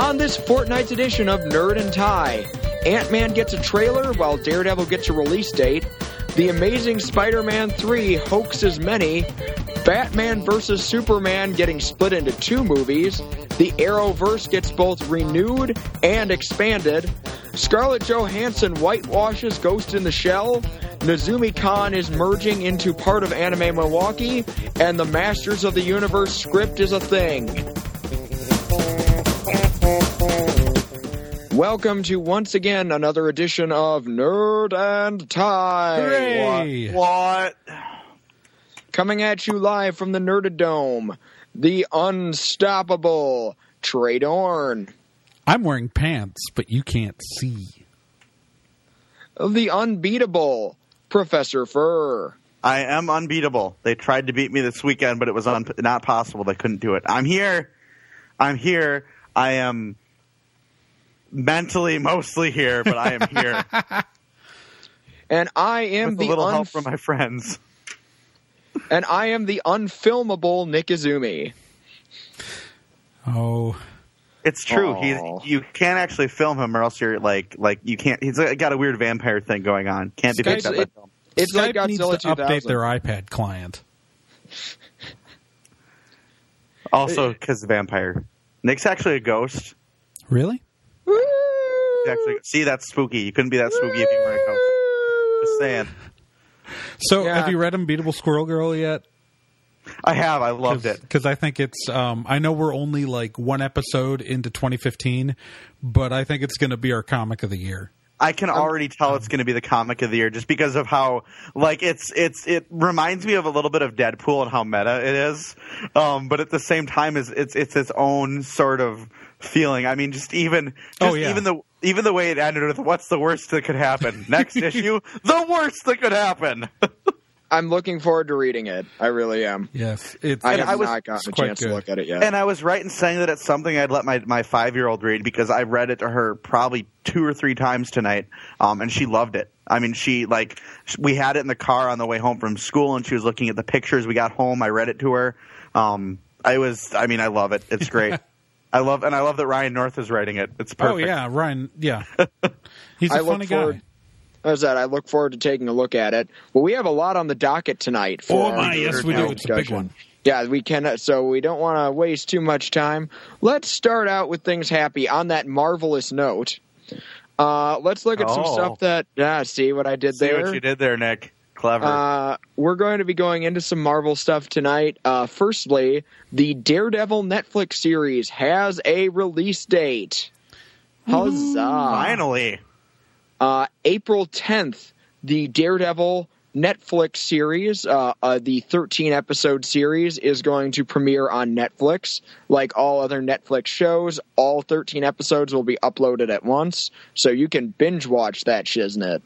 On this fortnight's edition of Nerd and Tie, Ant-Man gets a trailer while Daredevil gets a release date, The Amazing Spider-Man 3 hoaxes many, Batman vs. Superman getting split into 2 movies, the Arrowverse gets both renewed and expanded, Scarlett Johansson whitewashes Ghost in the Shell, Nazumi Khan is merging into part of Anime Milwaukee, and the Masters of the Universe script is a thing. Welcome to, once again, another edition of Nerd and Tie. Hooray! What? Coming at you live from the Nerdadome, the unstoppable Trey Dorn. I'm wearing pants, but you can't see. The unbeatable Professor Fur. I am unbeatable. They tried to beat me this weekend, but it was not possible. They couldn't do it. I'm here. I am mentally mostly here, but I am here. And I am with a little help from my friends. And I am the unfilmable Nick Izumi. Oh, it's true. Aww. You can't actually film him, or else you're like you can't. He's got a weird vampire thing going on. Can't be picked up by film. It's Skype like Godzilla needs 2000. to update their iPad client. Also, because vampire. Nick's actually a ghost. Really? See, that's spooky. You couldn't be that spooky if you were a ghost. Just saying. So, Yeah. have you read Unbeatable Squirrel Girl yet? I have. I loved it. Because I think it's... I know we're only like one episode into 2015, but I think it's going to be our comic of the year. I can already tell it's going to be the comic of the year just because of how, like, it reminds me of a little bit of Deadpool and how meta it is, but at the same time, it's its own sort of feeling. I mean, even the way it ended with "What's the worst that could happen?" Next issue, the worst that could happen. I'm looking forward to reading it. I really am. Yes. I have not gotten a chance to look at it yet. And I was right in saying that it's something I'd let my 5-year-old read because I read it to her probably 2 or 3 times tonight, and she loved it. I mean, we had it in the car on the way home from school, and she was looking at the pictures. We got home. I read it to her. I love it. It's great. I love that Ryan North is writing it. It's perfect. Oh, yeah. Ryan, yeah. He's a funny guy. I look forward to taking a look at it. Well, we have a lot on the docket tonight. Yes, we do. It's a big one. Yeah, we can. So we don't want to waste too much time. Let's start out with things happy on that marvelous note. Let's look at some stuff that. See what I did there? See what you did there, Nick. Clever. We're going to be going into some Marvel stuff tonight. Firstly, the Daredevil Netflix series has a release date. Huzzah! Finally. April 10th, the Daredevil Netflix series, the 13-episode series, is going to premiere on Netflix. Like all other Netflix shows, all 13 episodes will be uploaded at once, so you can binge watch that shiznit.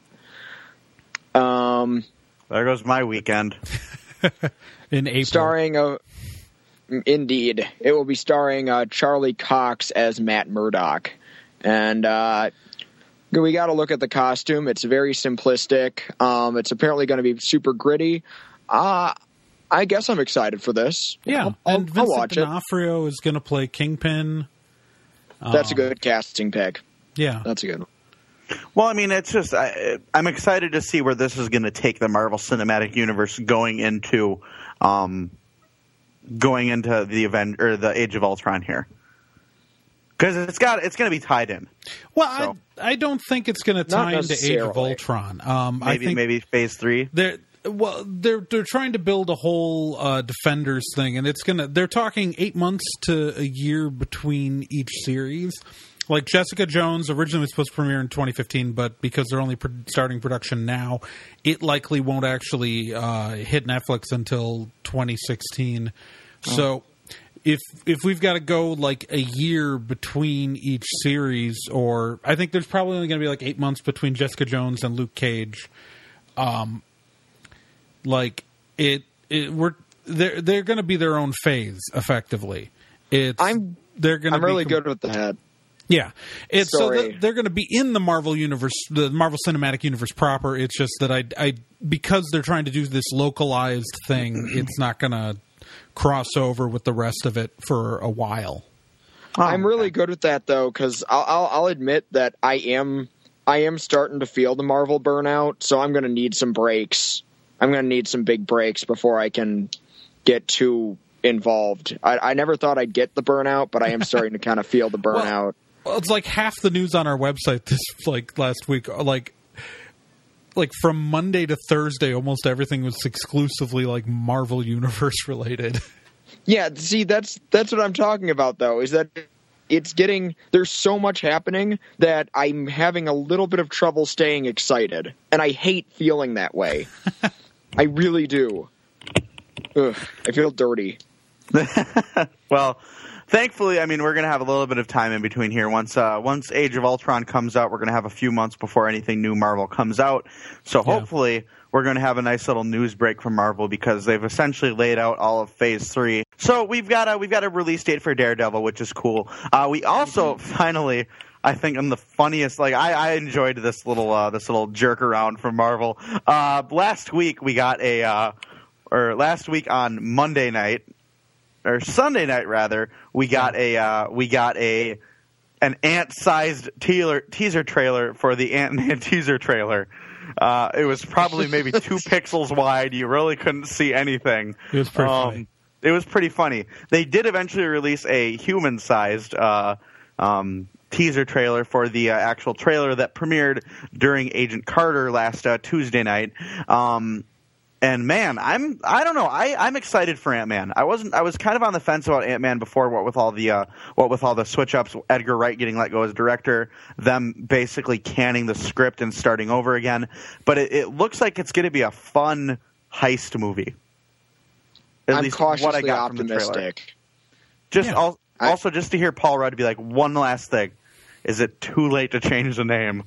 There goes my weekend. In April. Indeed. It will be starring Charlie Cox as Matt Murdock. And we got to look at the costume. It's very simplistic. It's apparently going to be super gritty. I guess I'm excited for this. Yeah, I'll Vincent watch D'Onofrio is going to play Kingpin. That's a good casting pick. Yeah. That's a good one. Well, I mean, it's just I'm excited to see where this is going to take the Marvel Cinematic Universe going into the Age of Ultron here. Because it's going to be tied in. Well, so. I don't think it's going to tie into Age of Ultron. Maybe Phase 3. They're trying to build a whole Defenders thing, and they're talking 8 months to a year between each series. Like Jessica Jones originally was supposed to premiere in 2015, but because they're only starting production now, it likely won't actually hit Netflix until 2016. Oh. So if we've got to go like a year between each series, or I think there's probably only going to be like 8 months between Jessica Jones and Luke Cage. They're going to be their own phase effectively. I'm really good with that. Yeah, they're going to be in the Marvel universe, the Marvel Cinematic Universe proper. It's just that I because they're trying to do this localized thing, it's not going to cross over with the rest of it for a while. I'm really good with that though, because I'll admit that I am starting to feel the Marvel burnout, so I'm going to need some breaks. I'm going to need some big breaks before I can get too involved. I never thought I'd get the burnout, but I am starting to kind of feel the burnout. Well, it's like half the news on our website this last week, like from Monday to Thursday, almost everything was exclusively like Marvel Universe related. Yeah, see, that's what I'm talking about, though, is that there's so much happening that I'm having a little bit of trouble staying excited, and I hate feeling that way. I really do. Ugh, I feel dirty. Well, thankfully, I mean, we're going to have a little bit of time in between here. Once Age of Ultron comes out, we're going to have a few months before anything new Marvel comes out. So hopefully we're going to have a nice little news break from Marvel because they've essentially laid out all of Phase 3. So we've got a release date for Daredevil, which is cool. We also finally, I think, I'm the funniest. Like I enjoyed this little jerk around from Marvel. Last week on Monday night, or Sunday night rather, we got an ant-sized teaser trailer for the Ant-Man teaser trailer. It was probably maybe 2 pixels wide. You really couldn't see anything. It was pretty funny. It was pretty funny. They did eventually release a human-sized teaser trailer for the actual trailer that premiered during Agent Carter last Tuesday night. And man, I don't know. I'm excited for Ant-Man. I was kind of on the fence about Ant-Man before, what with all the switch ups, Edgar Wright getting let go as director, them basically canning the script and starting over again. But it looks like it's going to be a fun heist movie. At I'm least cautiously what I got optimistic. From the trailer. Also, just to hear Paul Rudd be like, one last thing. Is it too late to change the name?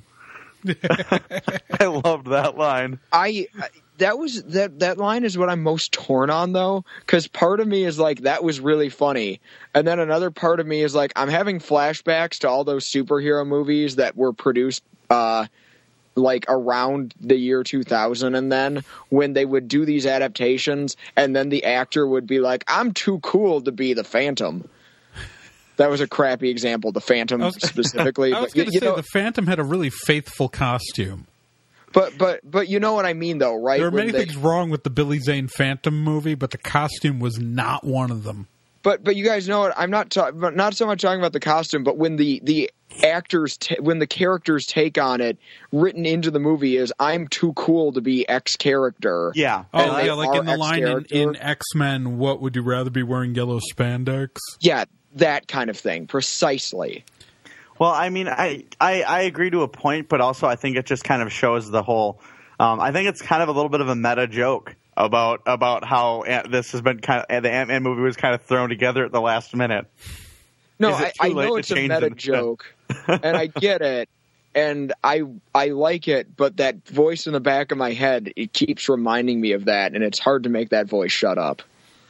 I loved that line. That line is what I'm most torn on, though, because part of me is like, that was really funny, and then another part of me is like, I'm having flashbacks to all those superhero movies that were produced like around the year 2000, and then when they would do these adaptations, and then the actor would be like, I'm too cool to be the Phantom. That was a crappy example, the Phantom specifically. I was going to say the Phantom had a really faithful costume. But you know what I mean, though, right? There are many things wrong with the Billy Zane Phantom movie, but the costume was not one of them. But you guys know what? I'm not so much talking about the costume, but when the actors, when the characters' take on it, written into the movie is, I'm too cool to be X character. Yeah. Oh, yeah, like in the line in X-Men, what would you rather be wearing yellow spandex? Yeah, that kind of thing, precisely. Well, I mean, I agree to a point, but also I think it just kind of shows the whole. I think it's kind of a little bit of a meta joke about how this has been kind of, the Ant-Man movie was kind of thrown together at the last minute. No, I know it's a meta joke, and I get it, and I like it, but that voice in the back of my head, it keeps reminding me of that, and it's hard to make that voice shut up.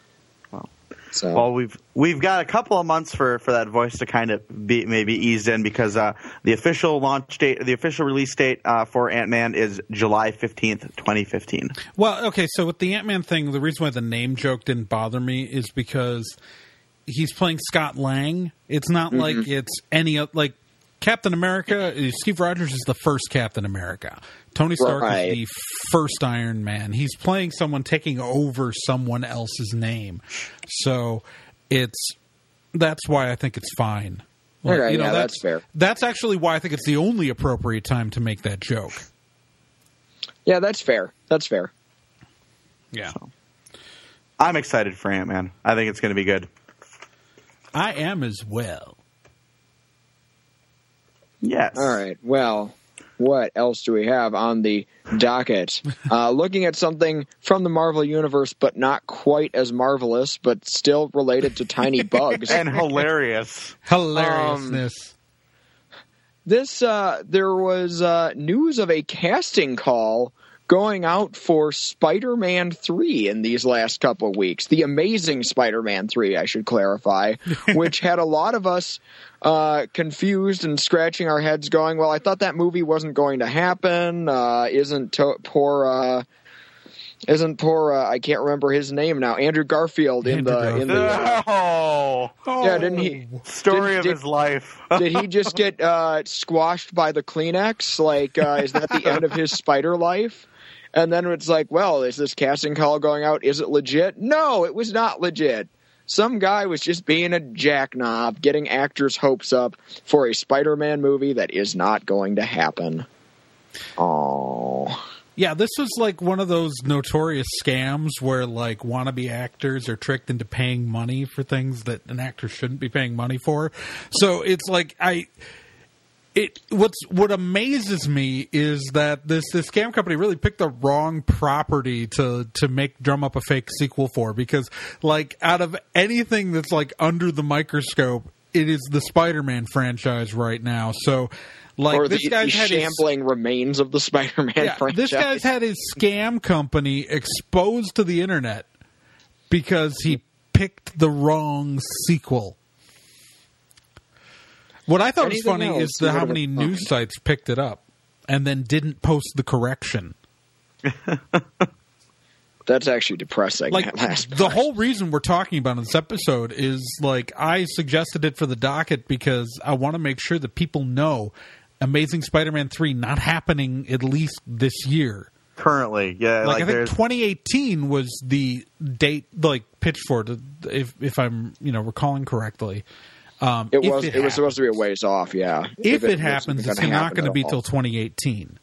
So. Well, we've got a couple of months for that voice to kind of be maybe eased in, because the official release date for Ant-Man is July 15th, 2015. Well, okay, so with the Ant-Man thing, the reason why the name joke didn't bother me is because he's playing Scott Lang. It's not like it's like Captain America. Steve Rogers is the first Captain America. Tony Stark is the first Iron Man. He's playing someone taking over someone else's name. So that's why I think it's fine. Like, okay, that's fair. That's actually why I think it's the only appropriate time to make that joke. Yeah, that's fair. That's fair. Yeah. So, I'm excited for Ant-Man. I think it's going to be good. I am as well. Yes. All right. Well, what else do we have on the docket? Looking at something from the Marvel Universe, but not quite as marvelous, but still related to tiny bugs. And hilarious. Hilariousness. There was news of a casting call going out for Spider-Man 3 in these last couple of weeks. The Amazing Spider-Man 3, I should clarify, which had a lot of us confused and scratching our heads going, well, I thought that movie wasn't going to happen. Isn't poor Isn't poor? I can't remember his name now. Andrew Garfield in the. Oh, Yeah, didn't he? Story of his life. Did he just get squashed by the Kleenex? Like, is that the end of his spider life? And then it's like, well, is this casting call going out? Is it legit? No, it was not legit. Some guy was just being a jackknob, getting actors' hopes up for a Spider-Man movie that is not going to happen. Oh. Yeah, this was like one of those notorious scams where like wannabe actors are tricked into paying money for things that an actor shouldn't be paying money for. So it's like what amazes me is that this scam company really picked the wrong property to drum up a fake sequel for, because like out of anything that's like under the microscope, it is the Spider-Man franchise right now. So like or this guy's had shambling remains of the Spider-Man franchise. This guy's had his scam company exposed to the internet because he picked the wrong sequel. What I thought was funny is how many news sites picked it up and then didn't post the correction. That's actually depressing. Like, the whole reason we're talking about in this episode is, like, I suggested it for the docket because I want to make sure that people know Amazing Spider-Man 3 not happening at least this year. Currently, yeah. Like I think 2018 was the date, like, pitched for it, if I'm, recalling correctly. It was supposed to be a ways off, yeah. If it happens, it's not going to be till 2018.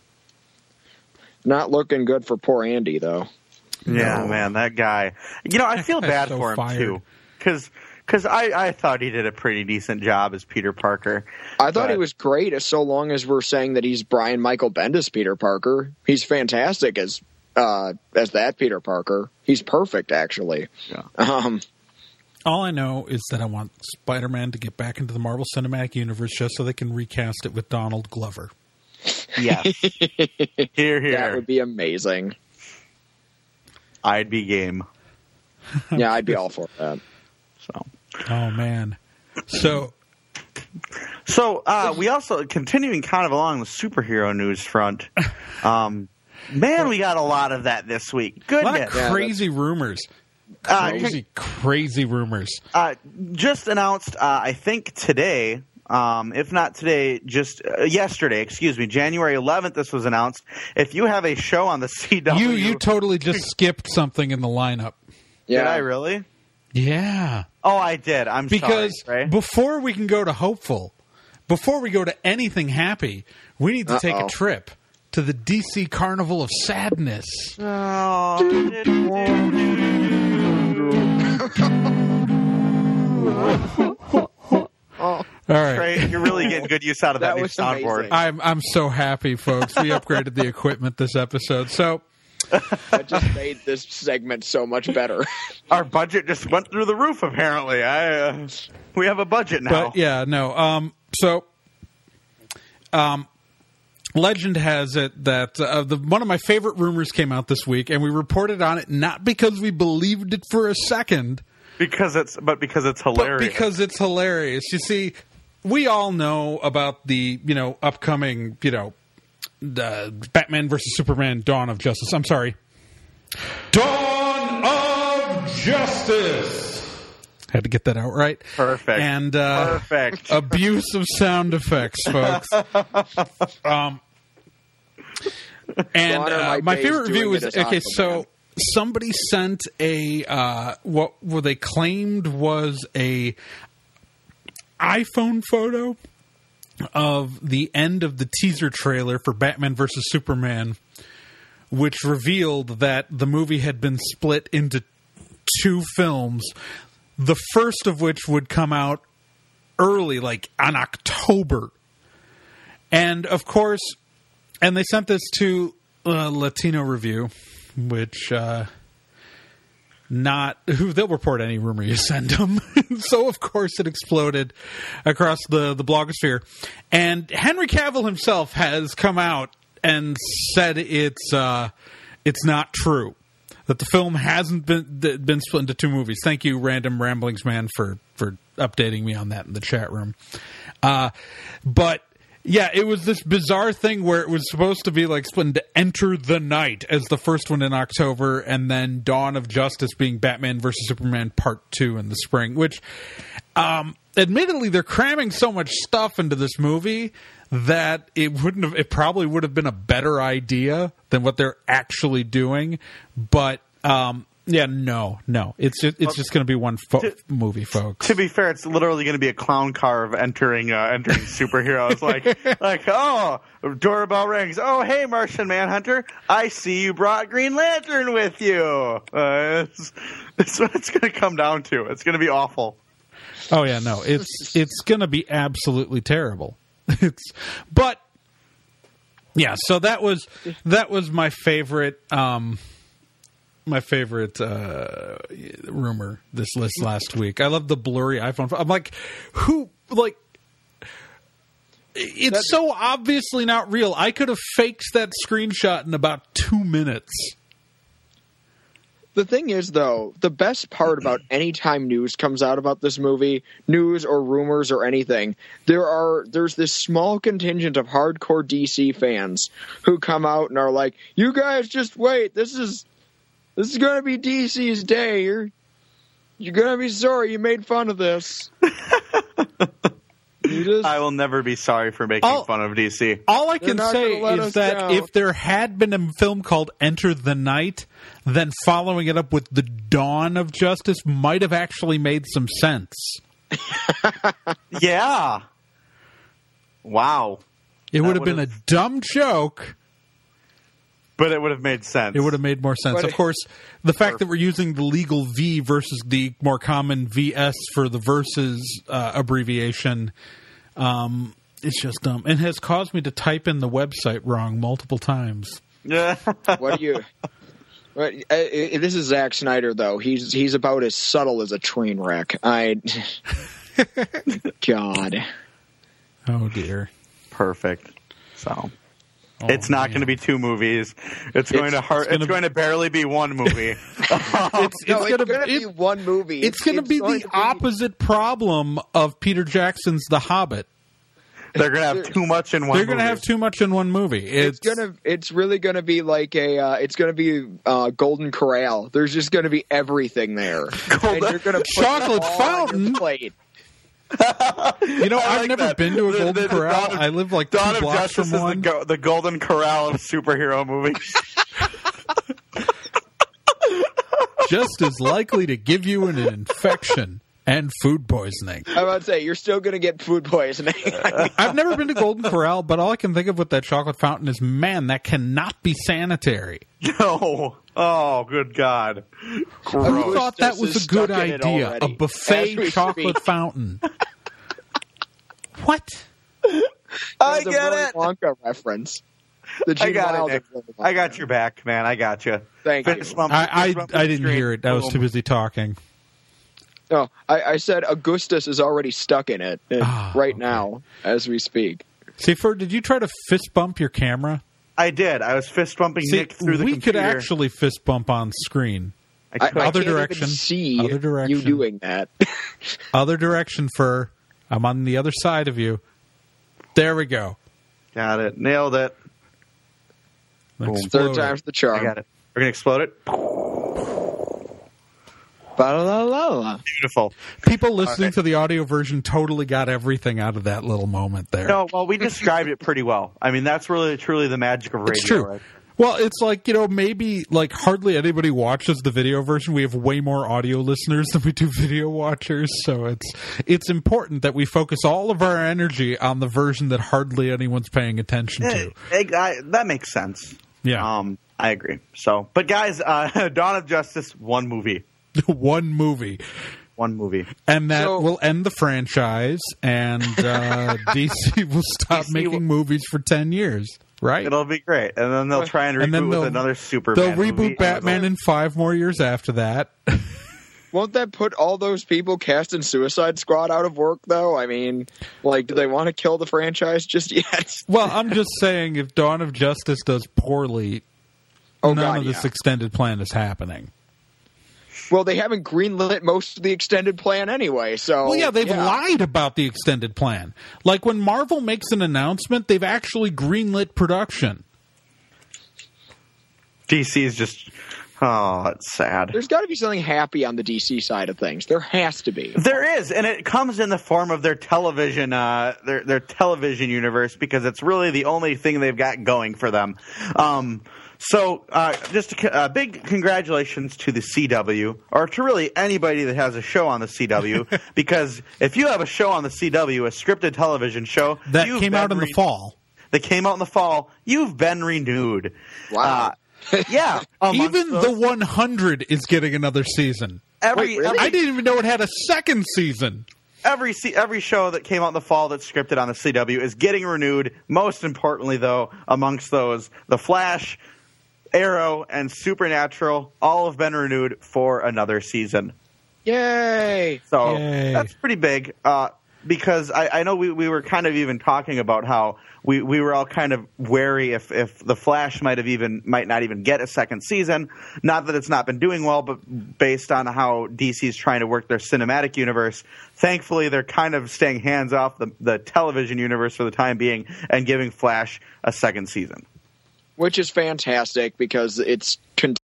Not looking good for poor Andy, though. Yeah, man, that guy. I feel bad for him, too. Because I thought he did a pretty decent job as Peter Parker. I thought he was great, so long as we're saying that he's Brian Michael Bendis Peter Parker. He's fantastic as that Peter Parker. He's perfect, actually. Yeah. All I know is that I want Spider-Man to get back into the Marvel Cinematic Universe just so they can recast it with Donald Glover. Yes. Here. That would be amazing. I'd be game. Yeah, I'd be all for that. Oh, man. So we also, continuing kind of along the superhero news front, man, we got a lot of that this week. Goodness. A lot of crazy rumors. Crazy rumors. Just announced, I think today, if not today, just yesterday, January 11th, this was announced. If you have a show on the CW... You totally just skipped something in the lineup. Yeah. Did I really? Yeah. Oh, I did. Because sorry. Right? Before we can go to hopeful, before we go to anything happy, we need to take a trip to the DC Carnival of Sadness. All right, Trey, you're really getting good use out of that new soundboard. I'm so happy, folks. We upgraded the equipment this episode, so that just made this segment so much better. Our budget just went through the roof. Apparently, we have a budget now. But yeah, no. Legend has it that one of my favorite rumors came out this week, and we reported on it not because we believed it for a second, because it's hilarious. But because it's hilarious. You see, we all know about the upcoming Batman versus Superman: Dawn of Justice. I'm sorry, Dawn of Justice. Had to get that out right. Perfect. And perfect. Abuse of sound effects, folks. And my favorite review was so somebody sent a what they claimed was a iPhone photo of the end of the teaser trailer for Batman vs. Superman, which revealed that the movie had been split into two films, the first of which would come out early, like on October. And of course, and they sent this to Latino Review, which they'll report any rumor you send them. So of course it exploded across the blogosphere. And Henry Cavill himself has come out and said it's not true, that the film hasn't been split into two movies. Thank you, Random Ramblings Man, for updating me on that in the chat room. But Yeah, it was this bizarre thing where it was supposed to be like split into Enter the Night as the first one in October, and then Dawn of Justice being Batman vs. Superman Part 2 in the spring, which, admittedly, they're cramming so much stuff into this movie that it probably would have been a better idea than what they're actually doing. But, yeah, no. It's just going to be one movie, folks. To be fair, it's literally going to be a clown car of entering superheroes. like, oh, doorbell rings. Oh, hey, Martian Manhunter, I see you brought Green Lantern with you. It's what it's going to come down to. It's going to be awful. Oh yeah, no, it's going to be absolutely terrible. But yeah, so that was my favorite. My favorite rumor this list last week. I love the blurry iPhone. I'm like, who? Like, it's so obviously not real. I could have faked that screenshot in about 2 minutes. The thing is, though, the best part about any time news comes out about this movie, news or rumors or anything, there's this small contingent of hardcore DC fans who come out and are like, "You guys just wait. This is going to be DC's day. You're going to be sorry you made fun of this." I will never be sorry for making fun of DC. All I can say is that if there had been a film called Enter the Night, then following it up with The Dawn of Justice might have actually made some sense. Yeah. Wow. It would have been a dumb joke. But it would have made sense. It would have made more sense. Of course, the fact that we're using the legal V versus the more common VS for the versus abbreviation, it's just dumb. And has caused me to type in the website wrong multiple times. Yeah. What do you... this is Zack Snyder, though. He's about as subtle as a train wreck. God. Oh, dear. Perfect. So... it's not going to be 2 movies. It's going to barely be 1 movie. It's going to be 1 movie. It's going to be the opposite problem of Peter Jackson's The Hobbit. They're going to have too much in one movie. They're going to have too much in one movie. It's really going to be like it's going to be Golden Corral. There's just going to be everything there. And you're going to put Chocolate Fountain. Plate. I've never been to a Golden Corral. I live like 2 blocks from one. The Golden Corral of superhero movies. Just as likely to give you an infection and food poisoning. I'm about to say, you're still going to get food poisoning. I've never been to Golden Corral, but all I can think of with that chocolate fountain is, man, that cannot be sanitary. No. Oh, good God. Who thought that was a good idea? A buffet chocolate fountain. What? I get it. Wonka reference. I got it, Nick. I got your back, man. I got you. Thank you. I didn't hear it. I was too busy talking. No, I said Augustus is already stuck in it now as we speak. See, did you try to fist bump your camera? I did. I was fist bumping Nick through the computer. We could actually fist bump on screen. Other direction. Even see other direction. You doing that. Other direction, Fur. I'm on the other side of you. There we go. Got it. Nailed it. Third time's the charm. I got it. We're going to explode it. Ba-la-la-la. Beautiful. People listening to the audio version totally got everything out of that little moment there. No, well, we described it pretty well. I mean, that's really, truly the magic of radio. It's true. Right? Well, it's like, maybe like hardly anybody watches the video version. We have way more audio listeners than we do video watchers. So it's important that we focus all of our energy on the version that hardly anyone's paying attention to. That makes sense. Yeah. I agree. So, but guys, Dawn of Justice, 1 movie. One movie. And that will end the franchise, and DC will stop making movies for 10 years, right? It'll be great. And then they'll try and reboot with another Superman movie. They'll reboot Batman in 5 more years after that. Won't that put all those people cast in Suicide Squad out of work, though? I mean, do they want to kill the franchise just yet? Well, I'm just saying, if Dawn of Justice does poorly, none of this extended plan is happening. Well, they haven't greenlit most of the extended plan anyway, so... Well, yeah, they've lied about the extended plan. Like, when Marvel makes an announcement, they've actually greenlit production. DC is just... Oh, it's sad. There's got to be something happy on the DC side of things. There has to be. There is, and it comes in the form of their television, their television universe, because it's really the only thing they've got going for them. So, just a big congratulations to the CW, or to really anybody that has a show on the CW, because if you have a show on the CW, a scripted television show that came out in the fall, you've been renewed. Wow. Yeah. Even the 100 is getting another season. Wait, really? I didn't even know it had a second season. Every show that came out in the fall that's scripted on the CW is getting renewed. Most importantly, though, amongst those, The Flash, Arrow, and Supernatural all have been renewed for another season. Yay! So Yay. That's pretty big. Because I know we were kind of even talking about how we were all kind of wary if The Flash might not even get a second season. Not that it's not been doing well, but based on how DC's trying to work their cinematic universe, thankfully they're kind of staying hands off the television universe for the time being and giving Flash a second season. Which is fantastic because it's can't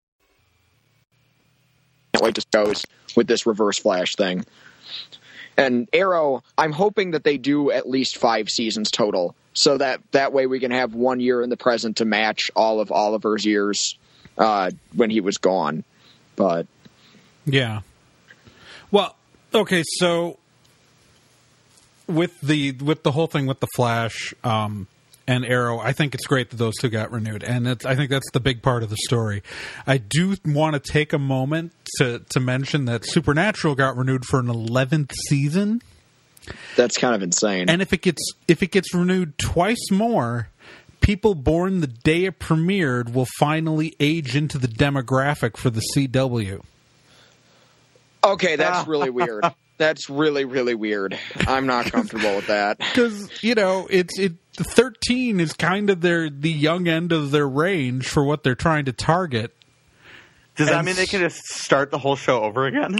wait to goes with this Reverse Flash thing. And Arrow, I'm hoping that they do at least 5 seasons total, so that way we can have 1 year in the present to match all of Oliver's years when he was gone. But yeah, well, okay, so with the whole thing with the Flash and Arrow, I think it's great that those two got renewed, and I think that's the big part of the story. I do want to take a moment to mention that Supernatural got renewed for an 11th season. That's kind of insane. And if it gets renewed twice more, people born the day it premiered will finally age into the demographic for the CW. Okay, that's really weird. That's really, really weird. I'm not comfortable with that. Because, the 13 is kind of the young end of their range for what they're trying to target. Does that mean they can just start the whole show over again?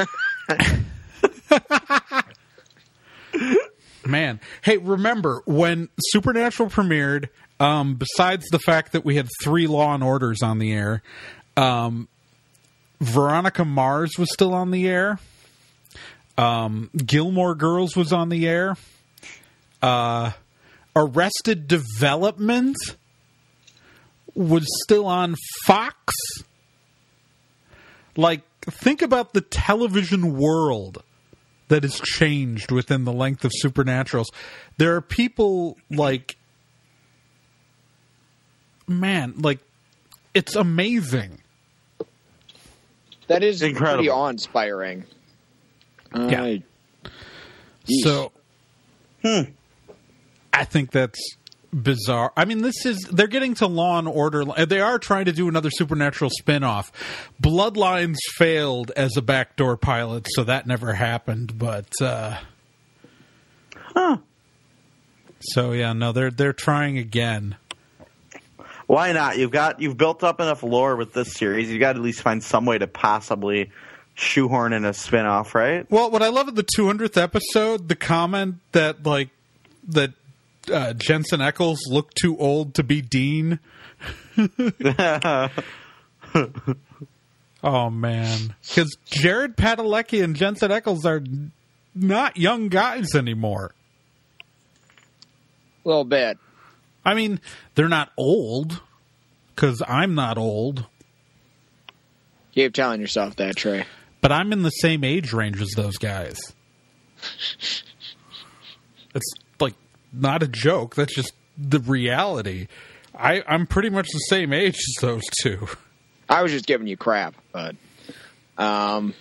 Man. Hey, remember, when Supernatural premiered, besides the fact that we had 3 Law and Orders on the air, Veronica Mars was still on the air. Gilmore Girls was on the air. Arrested Development was still on Fox. Like, think about the television world that has changed within the length of Supernaturals. There are people like, man, like, it's amazing. That is incredible. Pretty awe-inspiring. Yeah. So, I think that's bizarre. I mean, they're getting to Law and Order. They are trying to do another Supernatural spinoff. Bloodlines failed as a backdoor pilot, so that never happened. But, So yeah, no, they're trying again. Why not? You've built up enough lore with this series. You got to at least find some way to possibly shoehorn in a spinoff, right? Well, what I love at the 200th episode, the comment that Jensen Ackles looked too old to be Dean. Oh man, because Jared Padalecki and Jensen Ackles are not young guys anymore. A little bit. I mean, they're not old, because I'm not old. You keep telling yourself that, Trey. But I'm in the same age range as those guys. It's like not a joke. That's just the reality. I'm pretty much the same age as those two. I was just giving you crap, but that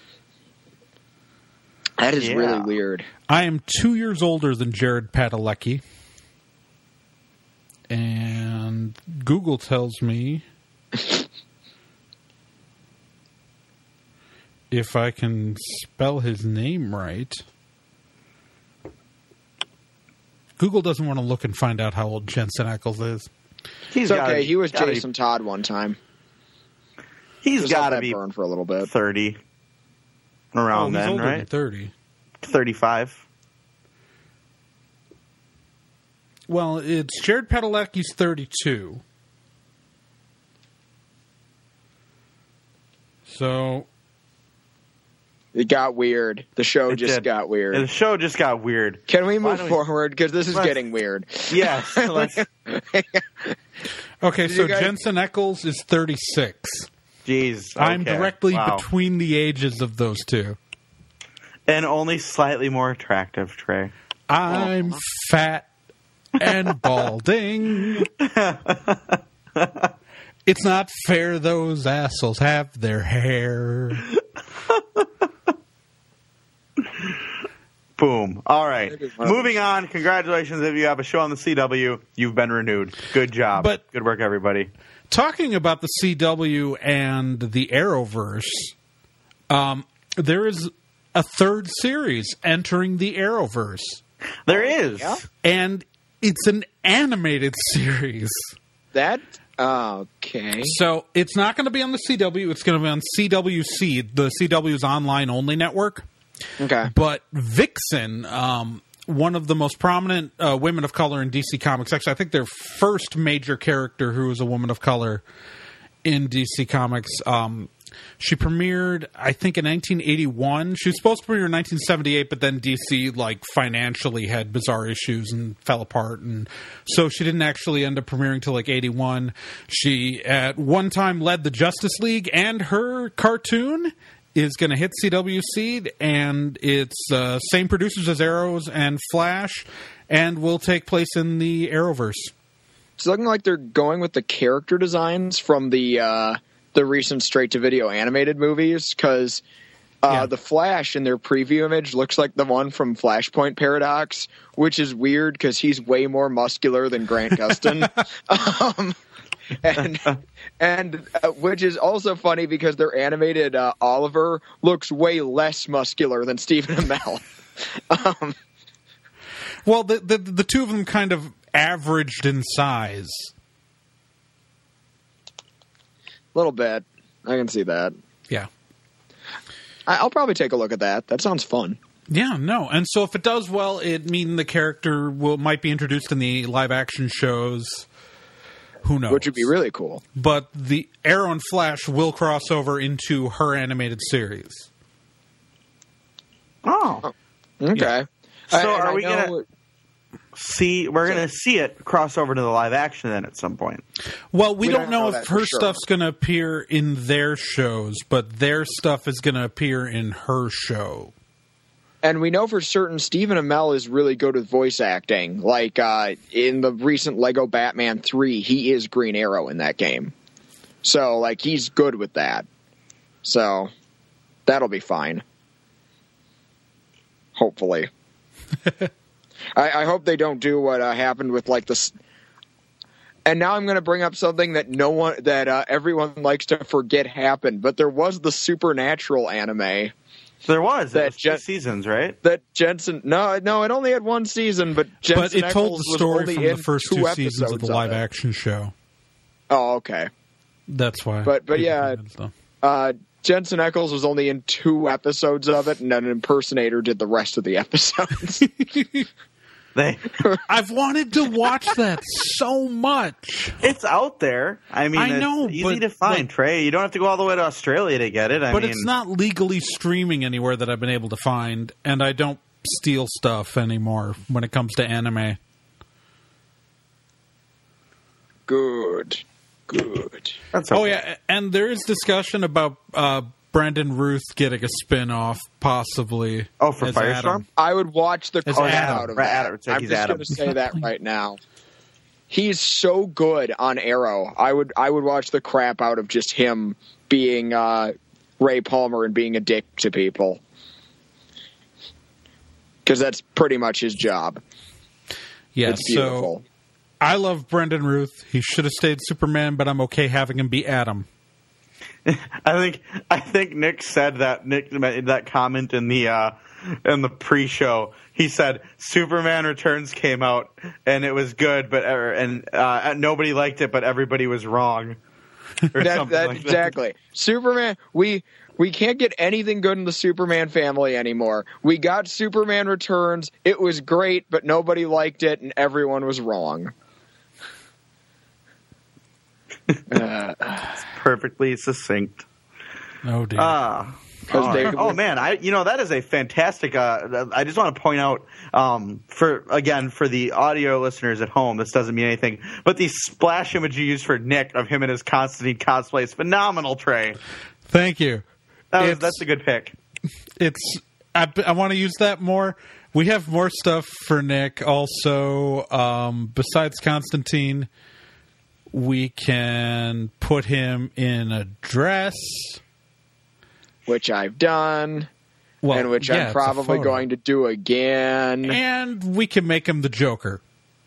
is really weird. I am 2 years older than Jared Padalecki. And Google tells me if I can spell his name right. Google doesn't want to look and find out how old Jensen Ackles is. It's okay. He was Jason Todd one time. He's got to be burned for a little bit. 30. around he's then, older right? than 30. 35. Well, it's Jared Padalecki's 32. So It got weird. The show just got weird. The show just got weird. Can we move forward? Because this is getting weird. Yes. Okay, so Jensen Ackles is 36. Jeez. Okay. I'm directly between the ages of those two. And only slightly more attractive, Trey. I'm fat and balding. It's not fair those assholes have their hair. Boom. All right. Moving on. Congratulations if you have a show on the CW. You've been renewed. Good job. But good work, everybody. Talking about the CW and the Arrowverse, there is a third series entering the Arrowverse. There is. Yeah? And it's an animated series. That... Okay. So it's not going to be on the CW. It's going to be on CWC, the CW's online-only network. Okay. But Vixen, one of the most prominent women of color in DC Comics, actually I think their first major character who was a woman of color in DC Comics, she premiered, I think, in 1981. She was supposed to premiere in 1978, but then DC, financially had bizarre issues and fell apart. And so she didn't actually end up premiering till, 81. She, at one time, led the Justice League, and her cartoon is going to hit CWC, and it's same producers as Arrows and Flash, and will take place in the Arrowverse. It's looking like they're going with the character designs from the recent straight-to-video animated movies, because the Flash in their preview image looks like the one from Flashpoint Paradox, which is weird because he's way more muscular than Grant Gustin. And which is also funny because their animated Oliver looks way less muscular than Stephen Amell. Well, the two of them kind of averaged in size. A little bit. I can see that. Yeah. I'll probably take a look at that. That sounds fun. Yeah, no. And so if it does well, it means the character might be introduced in the live-action shows. Who knows? Which would be really cool. But the Arrow and Flash will cross over into her animated series. Oh. Okay. Yeah. So are we going to see... We're going to see it cross over to the live action then at some point. Well, we don't know if her stuff's going to appear in their shows, but their stuff is going to appear in her show. And we know for certain Stephen Amell is really good with voice acting. Like, in the recent Lego Batman 3, he is Green Arrow in that game. So, he's good with that. So, that'll be fine. Hopefully. I hope they don't do what happened with, this... And now I'm going to bring up something that everyone likes to forget happened, but there was the Supernatural anime. There was. It was 2 seasons, right? That Jensen... No, it only had 1 season, but Jensen But it told the story from the first 2 seasons of the live-action show. Oh, okay. That's why. But yeah, Jensen Ackles was only in 2 episodes of it, and an impersonator did the rest of the episodes. I've wanted to watch that so much. It's out there. I mean, I know, it's easy to find, Trey. You don't have to go all the way to Australia to get it. But it's not legally streaming anywhere that I've been able to find, and I don't steal stuff anymore when it comes to anime. Good. That's okay. Oh, yeah, and there is discussion about Brandon Ruth getting a spin-off, possibly. Oh, for Firestorm? Adam. I would watch the crap out of that. Adam. I'm just going to say that right now. He's so good on Arrow. I would watch the crap out of just him being Ray Palmer and being a dick to people. Because that's pretty much his job. Yeah, it's beautiful. So I love Brendan Ruth. He should have stayed Superman, but I'm okay having him be Adam. I think Nick said that. Nick made that comment in the pre-show. He said Superman Returns came out and it was good, but nobody liked it, but everybody was wrong. Or something like exactly. That. Superman. We We can't get anything good in the Superman family anymore. We got Superman Returns. It was great, but nobody liked it, and everyone was wrong. It's perfectly succinct. Oh, dear. Oh man, that is a fantastic. I just want to point out for the audio listeners at home, this doesn't mean anything, but the splash image you used for Nick of him in his Constantine cosplay is phenomenal, Trey. Thank you. That's a good pick. I want to use that more. We have more stuff for Nick. Also, besides Constantine, we can put him in a dress. Which I've done, and which I'm probably going to do again. And we can make him the Joker.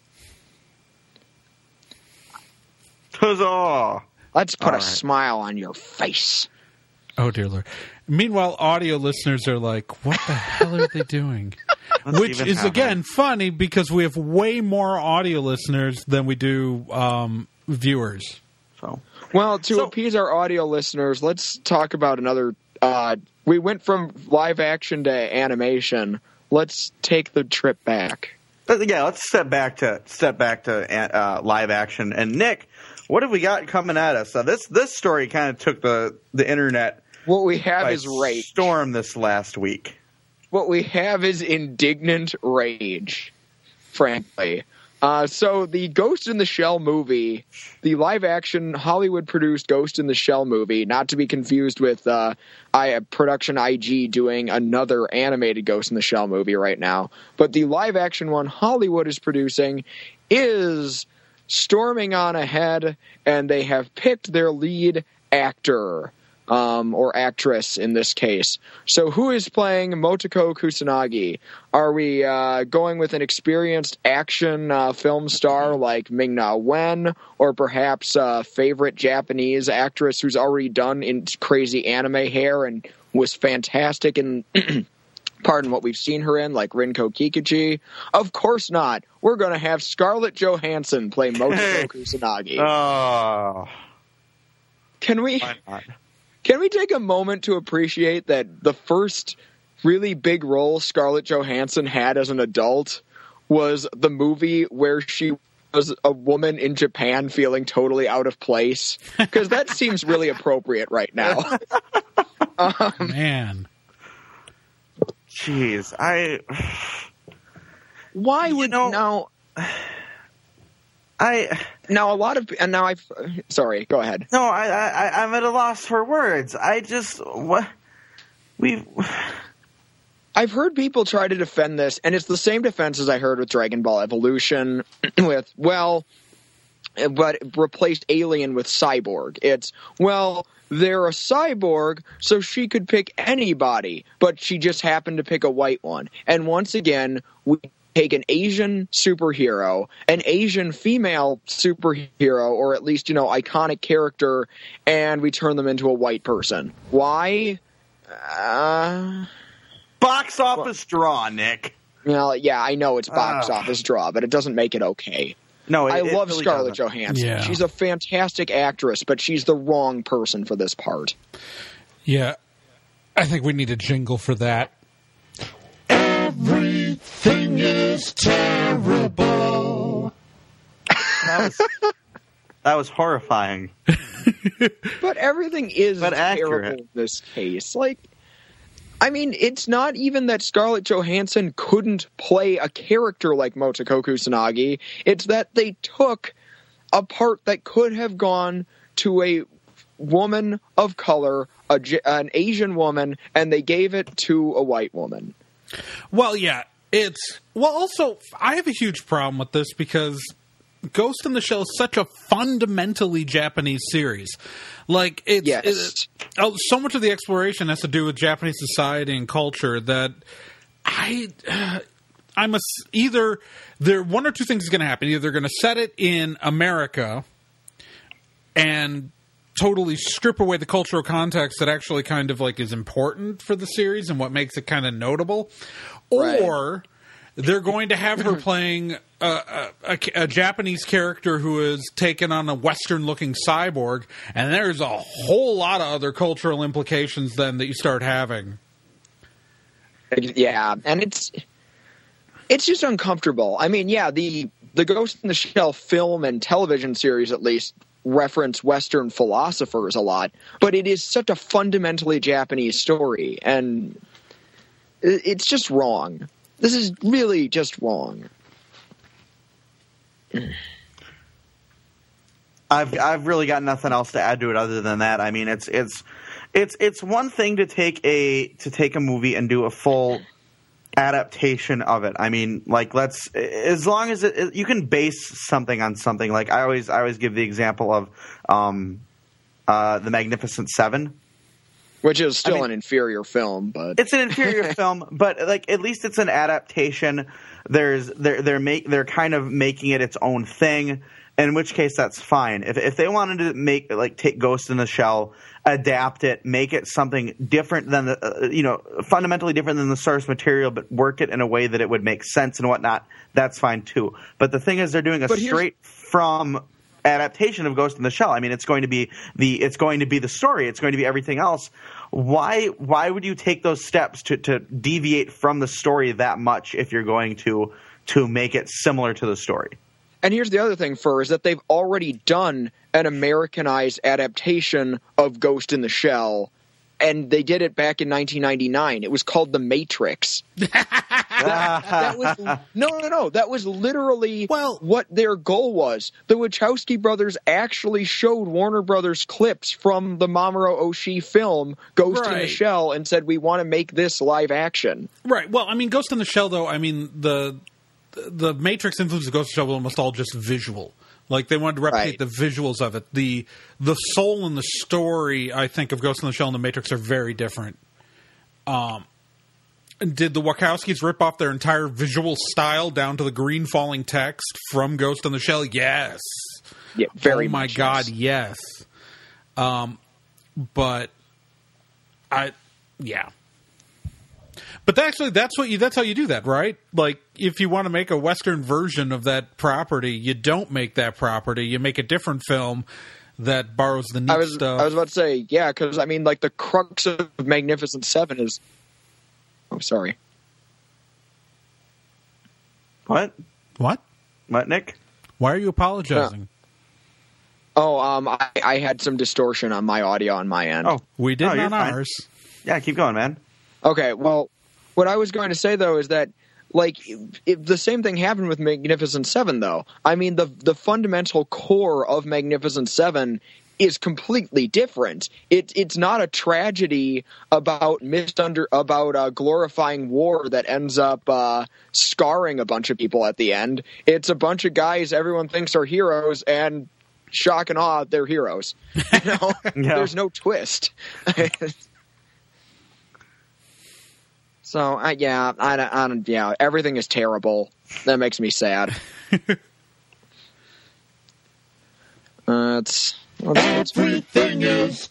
Huzzah! Let's put a smile on your face. Oh, dear Lord. Meanwhile, audio listeners are like, what the hell are they doing? Which is, again, funny because we have way more audio listeners than we do viewers. Well, to appease our audio listeners, let's talk about another... we went from live action to animation. Let's take the trip back. Let's step back to live action. And Nick, what have we got coming at us? This story kind of took the internet. What we have is rage. Storm this last week. What we have is indignant rage, frankly. So the Ghost in the Shell movie, the live-action Hollywood-produced Ghost in the Shell movie, not to be confused with Production IG doing another animated Ghost in the Shell movie right now, but the live-action one Hollywood is producing is storming on ahead, and they have picked their lead actor. Or actress in this case. So who is playing Motoko Kusanagi? Are we going with an experienced action film star like Ming-Na Wen, or perhaps a favorite Japanese actress who's already done in crazy anime hair and was fantastic in pardon what we've seen her in, like Rinko Kikuchi? Of course not. We're going to have Scarlett Johansson play Motoko Kusanagi. Oh. Why not? Can we take a moment to appreciate that the first really big role Scarlett Johansson had as an adult was the movie where she was a woman in Japan feeling totally out of place? Because that seems really appropriate right now. Man. Jeez. Why would... Now... Sorry, go ahead. No, I'm at a loss for words. I've heard people try to defend this, and it's the same defense as I heard with Dragon Ball Evolution but replaced Alien with Cyborg. It's, they're a cyborg, so she could pick anybody, but she just happened to pick a white one. And once again, we take an Asian superhero, an Asian female superhero, or at least, iconic character, and we turn them into a white person. Why? Box office draw, Nick. Well, yeah, I know it's box office draw, but it doesn't make it okay. No, I love really Scarlett doesn't. Johansson. Yeah. She's a fantastic actress, but she's the wrong person for this part. Yeah, I think we need a jingle for that. Everything is terrible. That was horrifying. But everything is terrible in this case. It's not even that Scarlett Johansson couldn't play a character like Motoko Kusanagi. It's that they took a part that could have gone to a woman of color, an Asian woman, and they gave it to a white woman. Well, yeah, also, I have a huge problem with this because Ghost in the Shell is such a fundamentally Japanese series. So much of the exploration has to do with Japanese society and culture that either one or two things is going to happen. Either they're going to set it in America and totally strip away the cultural context that actually kind of is important for the series and what makes it kind of notable, or they're going to have her playing a Japanese character who is taken on a Western-looking cyborg, and there's a whole lot of other cultural implications then that you start having. Yeah, and it's just uncomfortable. I mean, yeah, the Ghost in the Shell film and television series, at least, reference Western philosophers a lot, but it is such a fundamentally Japanese story, and it's just wrong. This is really just wrong. I've really got nothing else to add to it other than that. I mean, it's one thing to take a movie and do a full adaptation of it. I mean, like, as long as you can base something on something. Like I always give the example of the Magnificent Seven, which is still an inferior film, but it's an inferior film. But like, at least it's an adaptation. They're kind of making it its own thing. In which case, that's fine. If they wanted to take Ghost in the Shell, adapt it, make it something different than fundamentally different than the source material, but work it in a way that it would make sense and whatnot, that's fine too. But the thing is, they're doing a straight from adaptation of Ghost in the Shell. I mean, it's going to be the story. It's going to be everything else. Why would you take those steps to deviate from the story that much if you're going to make it similar to the story? And here's the other thing, is that they've already done an Americanized adaptation of Ghost in the Shell, and they did it back in 1999. It was called The Matrix. That was literally what their goal was. The Wachowski brothers actually showed Warner Brothers clips from the Mamoru Oshii film Ghost in the Shell and said, we want to make this live action. Right. Well, I mean, Ghost in the Shell, though, I mean, the Matrix influence of Ghost in the Shell was almost all just visual. Like, they wanted to replicate the visuals of it. The soul and the story, I think, of Ghost in the Shell and the Matrix are very different. Did the Wachowskis rip off their entire visual style down to the green falling text from Ghost in the Shell? Yes. Yeah, very much. Oh my God, yes. But But actually, that's how you do that, right? Like, if you want to make a Western version of that property, you don't make that property. You make a different film that borrows the neat stuff. I was about to say, yeah, because, I mean, like, the crux of Magnificent Seven is... Oh, sorry. What? What? What, Nick? Why are you apologizing? I had some distortion on my audio on my end. Oh, we did on ours. Yeah, keep going, man. Okay, well, what I was going to say, though, is that, like, the same thing happened with Magnificent Seven, though. I mean, the fundamental core of Magnificent Seven is completely different. It's not a tragedy about glorifying war that ends up scarring a bunch of people at the end. It's a bunch of guys everyone thinks are heroes, and shock and awe, they're heroes. You know, There's no twist. So everything is terrible. That makes me sad. Everything is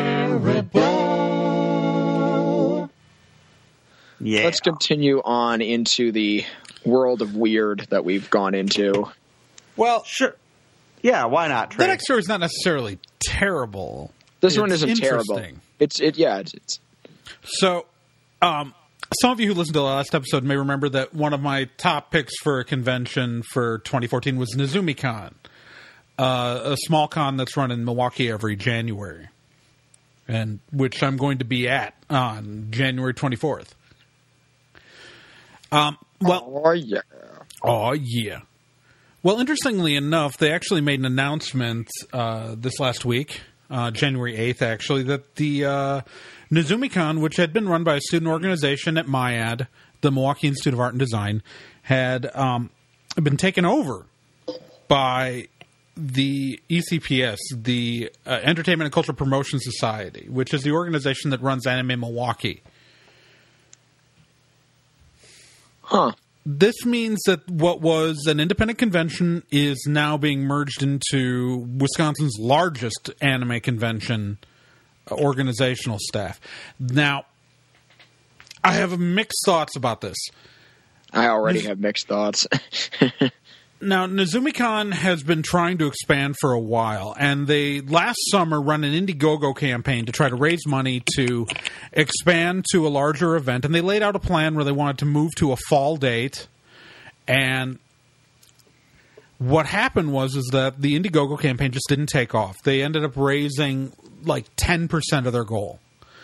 terrible. Yeah. Let's continue on into the world of weird that we've gone into. Well, sure. Yeah, why not, Trey? The next story is not necessarily terrible. This one isn't terrible. It's. So, some of you who listened to the last episode may remember that one of my top picks for a convention for 2014 was NazumiCon, a small con that's run in Milwaukee every January, and which I'm going to be at on January 24th. Oh yeah. Well, interestingly enough, they actually made an announcement this last week, January 8th, actually, that the NazumiCon, which had been run by a student organization at MIAD, the Milwaukee Institute of Art and Design, had been taken over by the ECPS, the Entertainment and Cultural Promotion Society, which is the organization that runs Anime Milwaukee. Huh. This means that what was an independent convention is now being merged into Wisconsin's largest anime convention organizational staff. Now, I have mixed thoughts about this. I already have mixed thoughts. Now, NazumiCon has been trying to expand for a while, and they last summer run an Indiegogo campaign to try to raise money to expand to a larger event, and they laid out a plan where they wanted to move to a fall date. And what happened was that the Indiegogo campaign just didn't take off. They ended up raising like 10% of their goal.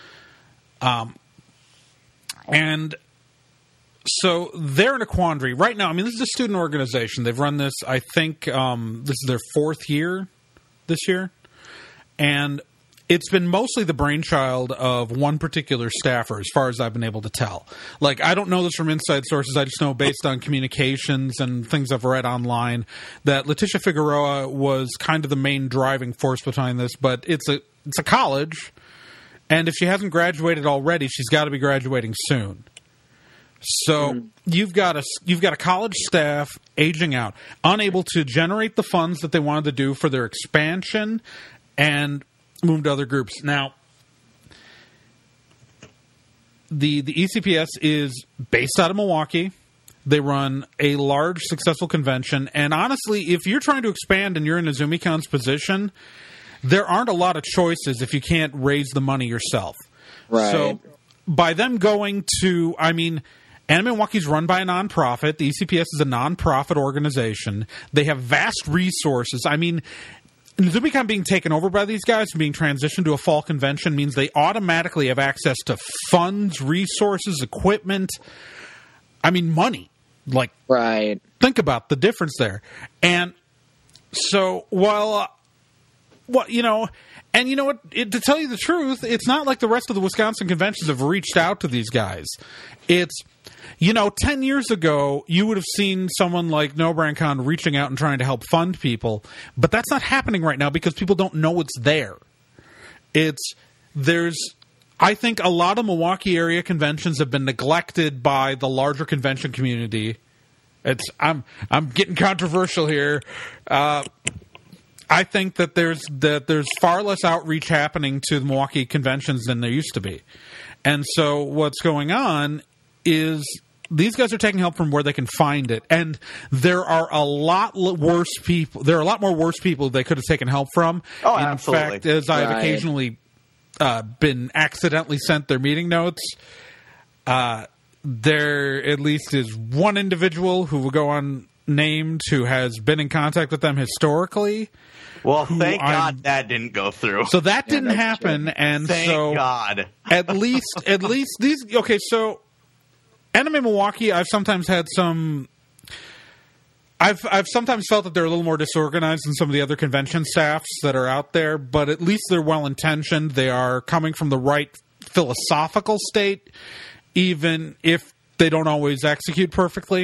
And so they're in a quandary right now. I mean, this is a student organization. They've run this, I think, this is their 4th year this year. And it's been mostly the brainchild of one particular staffer, as far as I've been able to tell. Like, I don't know this from inside sources. I just know based on communications and things I've read online that Leticia Figueroa was kind of the main driving force behind this. But it's a college, and if she hasn't graduated already, she's got to be graduating soon. So you've got a college staff aging out, unable to generate the funds that they wanted to do for their expansion and move to other groups. Now, the ECPS is based out of Milwaukee. They run a large, successful convention. And honestly, if you're trying to expand and you're in NazumiCon's position, there aren't a lot of choices if you can't raise the money yourself. Right. So by them going to, I mean, Anime Milwaukee's run by a nonprofit. The ECPS is a nonprofit organization. They have vast resources. I mean, NazumiCon being taken over by these guys and being transitioned to a fall convention means they automatically have access to funds, resources, equipment. I mean, money. Like, Right. think about the difference there. And so, while, you know, and you know what, to tell you the truth, it's not like the rest of the Wisconsin conventions have reached out to these guys. It's, you know, 10 years ago, you would have seen someone like No Brand Con reaching out and trying to help fund people, but that's not happening right now because people don't know it's there. I think a lot of Milwaukee area conventions have been neglected by the larger convention community. I'm getting controversial here. I think that there's far less outreach happening to the Milwaukee conventions than there used to be. And so what's going on is these guys are taking help from where they can find it. And there are a lot worse people. There are a lot more worse people they could have taken help from. Oh, in absolutely. fact, as I've occasionally been accidentally sent their meeting notes, there at least is one individual who will go unnamed who has been in contact with them historically. Well, thank God that didn't go through. So that didn't happen, and Thank so God. at least these. Okay, so Anime Milwaukee, I've sometimes felt that they're a little more disorganized than some of the other convention staffs that are out there, but at least they're well intentioned. They are coming from the right philosophical state, even if they don't always execute perfectly.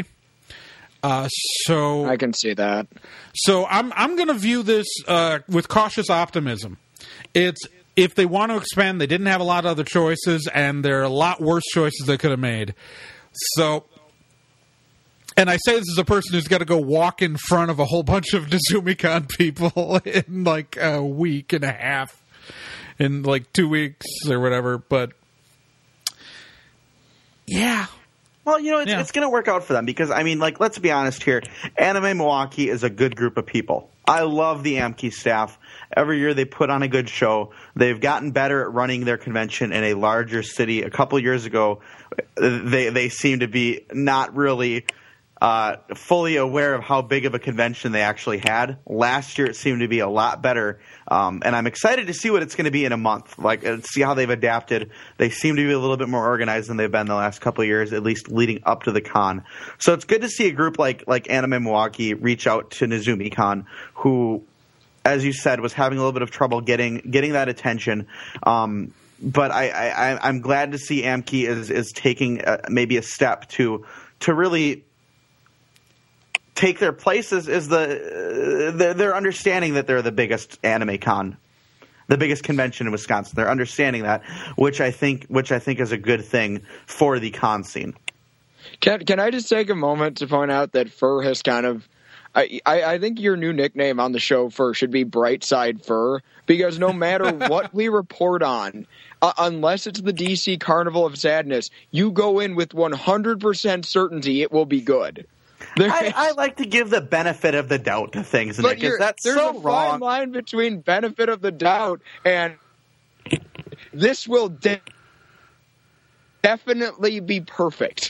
So I can see that. So I'm going to view this with cautious optimism. It's if they want to expand, they didn't have a lot of other choices, and there are a lot worse choices they could have made. So, and I say this as a person who's got to go walk in front of a whole bunch of NazumiCon people in like a week and a half, in like 2 weeks or whatever. But yeah. Well, you know, it's going to work out for them because, I mean, like, let's be honest here. Anime Milwaukee is a good group of people. I love the Amkey staff. Every year they put on a good show. They've gotten better at running their convention in a larger city. A couple years ago, they seemed to be not really fully aware of how big of a convention they actually had. Last year it seemed to be a lot better, and I'm excited to see what it's going to be in a month. Like, see how they've adapted. They seem to be a little bit more organized than they've been the last couple of years, at least leading up to the con. So it's good to see a group like Anime Milwaukee reach out to NazumiCon, who, as you said, was having a little bit of trouble getting that attention. But I'm glad to see Amkey is taking maybe a step to really take their place as they're understanding that they're the biggest anime con, the biggest convention in Wisconsin. They're understanding that, which I think is a good thing for the con scene. Can I just take a moment to point out that Fur has kind of I think your new nickname on the show should be Brightside Fur, because no matter what we report on, unless it's the DC Carnival of Sadness, you go in with 100% certainty it will be good. I like to give the benefit of the doubt to things, Nick, because that's there's so a wrong. fine line between benefit of the doubt and this will definitely be perfect.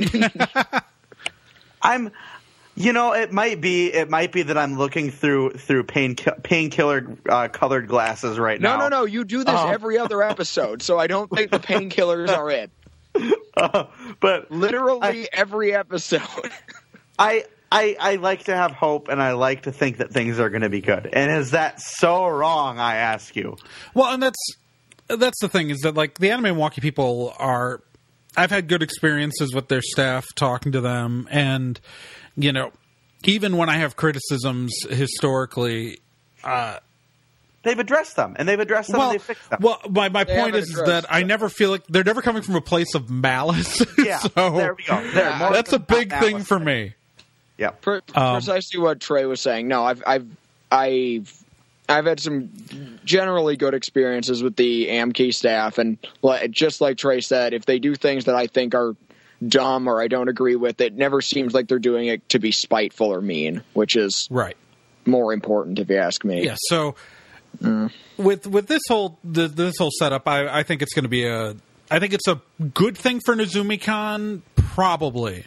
It might be that I'm looking through painkiller colored glasses right now. No. You do this every other episode, so I don't think the painkillers are it. But literally every episode. I like to have hope, and I like to think that things are going to be good. And is that so wrong, I ask you? Well, and that's the thing, is that, like, the Anime Milwaukee people are... I've had good experiences with their staff, talking to them, and, even when I have criticisms historically... they've addressed them, and they've fixed them. Well, my point is that I never feel like... They're never coming from a place of malice. Yeah, so there we go. That's a big thing for me. Yeah, precisely what Trey was saying. No, I've had some generally good experiences with the Amkey staff, and just like Trey said, if they do things that I think are dumb or I don't agree with, it never seems like they're doing it to be spiteful or mean, which is right more important if you ask me. Yeah. So with this whole setup, I think it's going to be I think it's a good thing for Nezumi-Con, probably.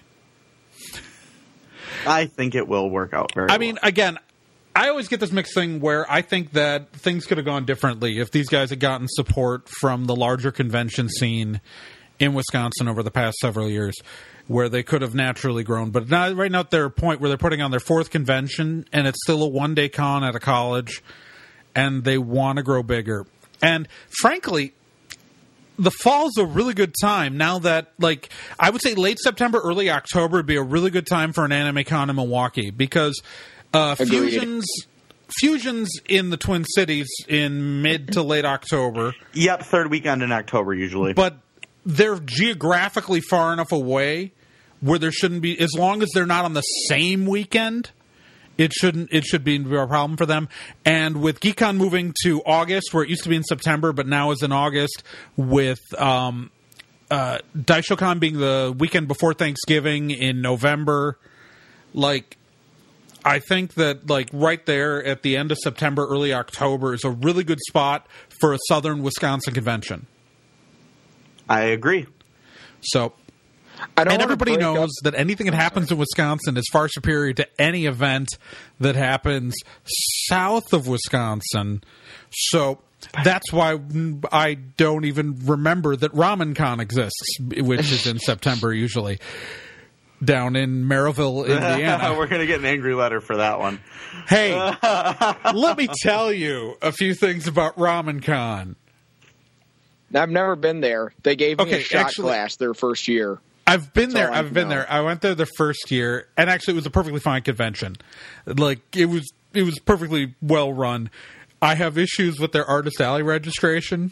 I think it will work out very well. I mean, again, I always get this mixed thing where I think that things could have gone differently if these guys had gotten support from the larger convention scene in Wisconsin over the past several years, where they could have naturally grown. But right now, at their point where they're putting on their 4th convention, and it's still a one-day con at a college, and they want to grow bigger. And frankly, the fall's a really good time now that, like, I would say late September, early October would be a really good time for an Anime Con in Milwaukee, because Fusion's in the Twin Cities in mid to late October. Yep, 3rd weekend in October usually. But they're geographically far enough away where there shouldn't be, as long as they're not on the same weekend, it should be a problem for them. And with GeekCon moving to August, where it used to be in September, but now is in August, with DaishoCon being the weekend before Thanksgiving in November, like, I think that, like, right there at the end of September, early October is a really good spot for a Southern Wisconsin convention. I agree. So, and everybody knows that anything that happens in Wisconsin is far superior to any event that happens south of Wisconsin. So that's why I don't even remember that RamenCon exists, which is in September usually, down in Merrillville, Indiana. We're going to get an angry letter for that one. Hey, let me tell you a few things about RamenCon. I've never been there. They gave me a shot class their first year. I've been there. I went there the first year, and actually it was a perfectly fine convention. Like, it was perfectly well run. I have issues with their Artist Alley registration,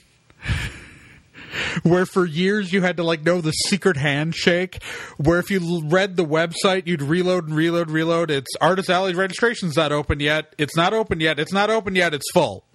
where for years you had to, like, know the secret handshake, where if you read the website, you'd reload and reload and reload. It's Artist Alley registration's not open yet. It's not open yet. It's not open yet. It's full.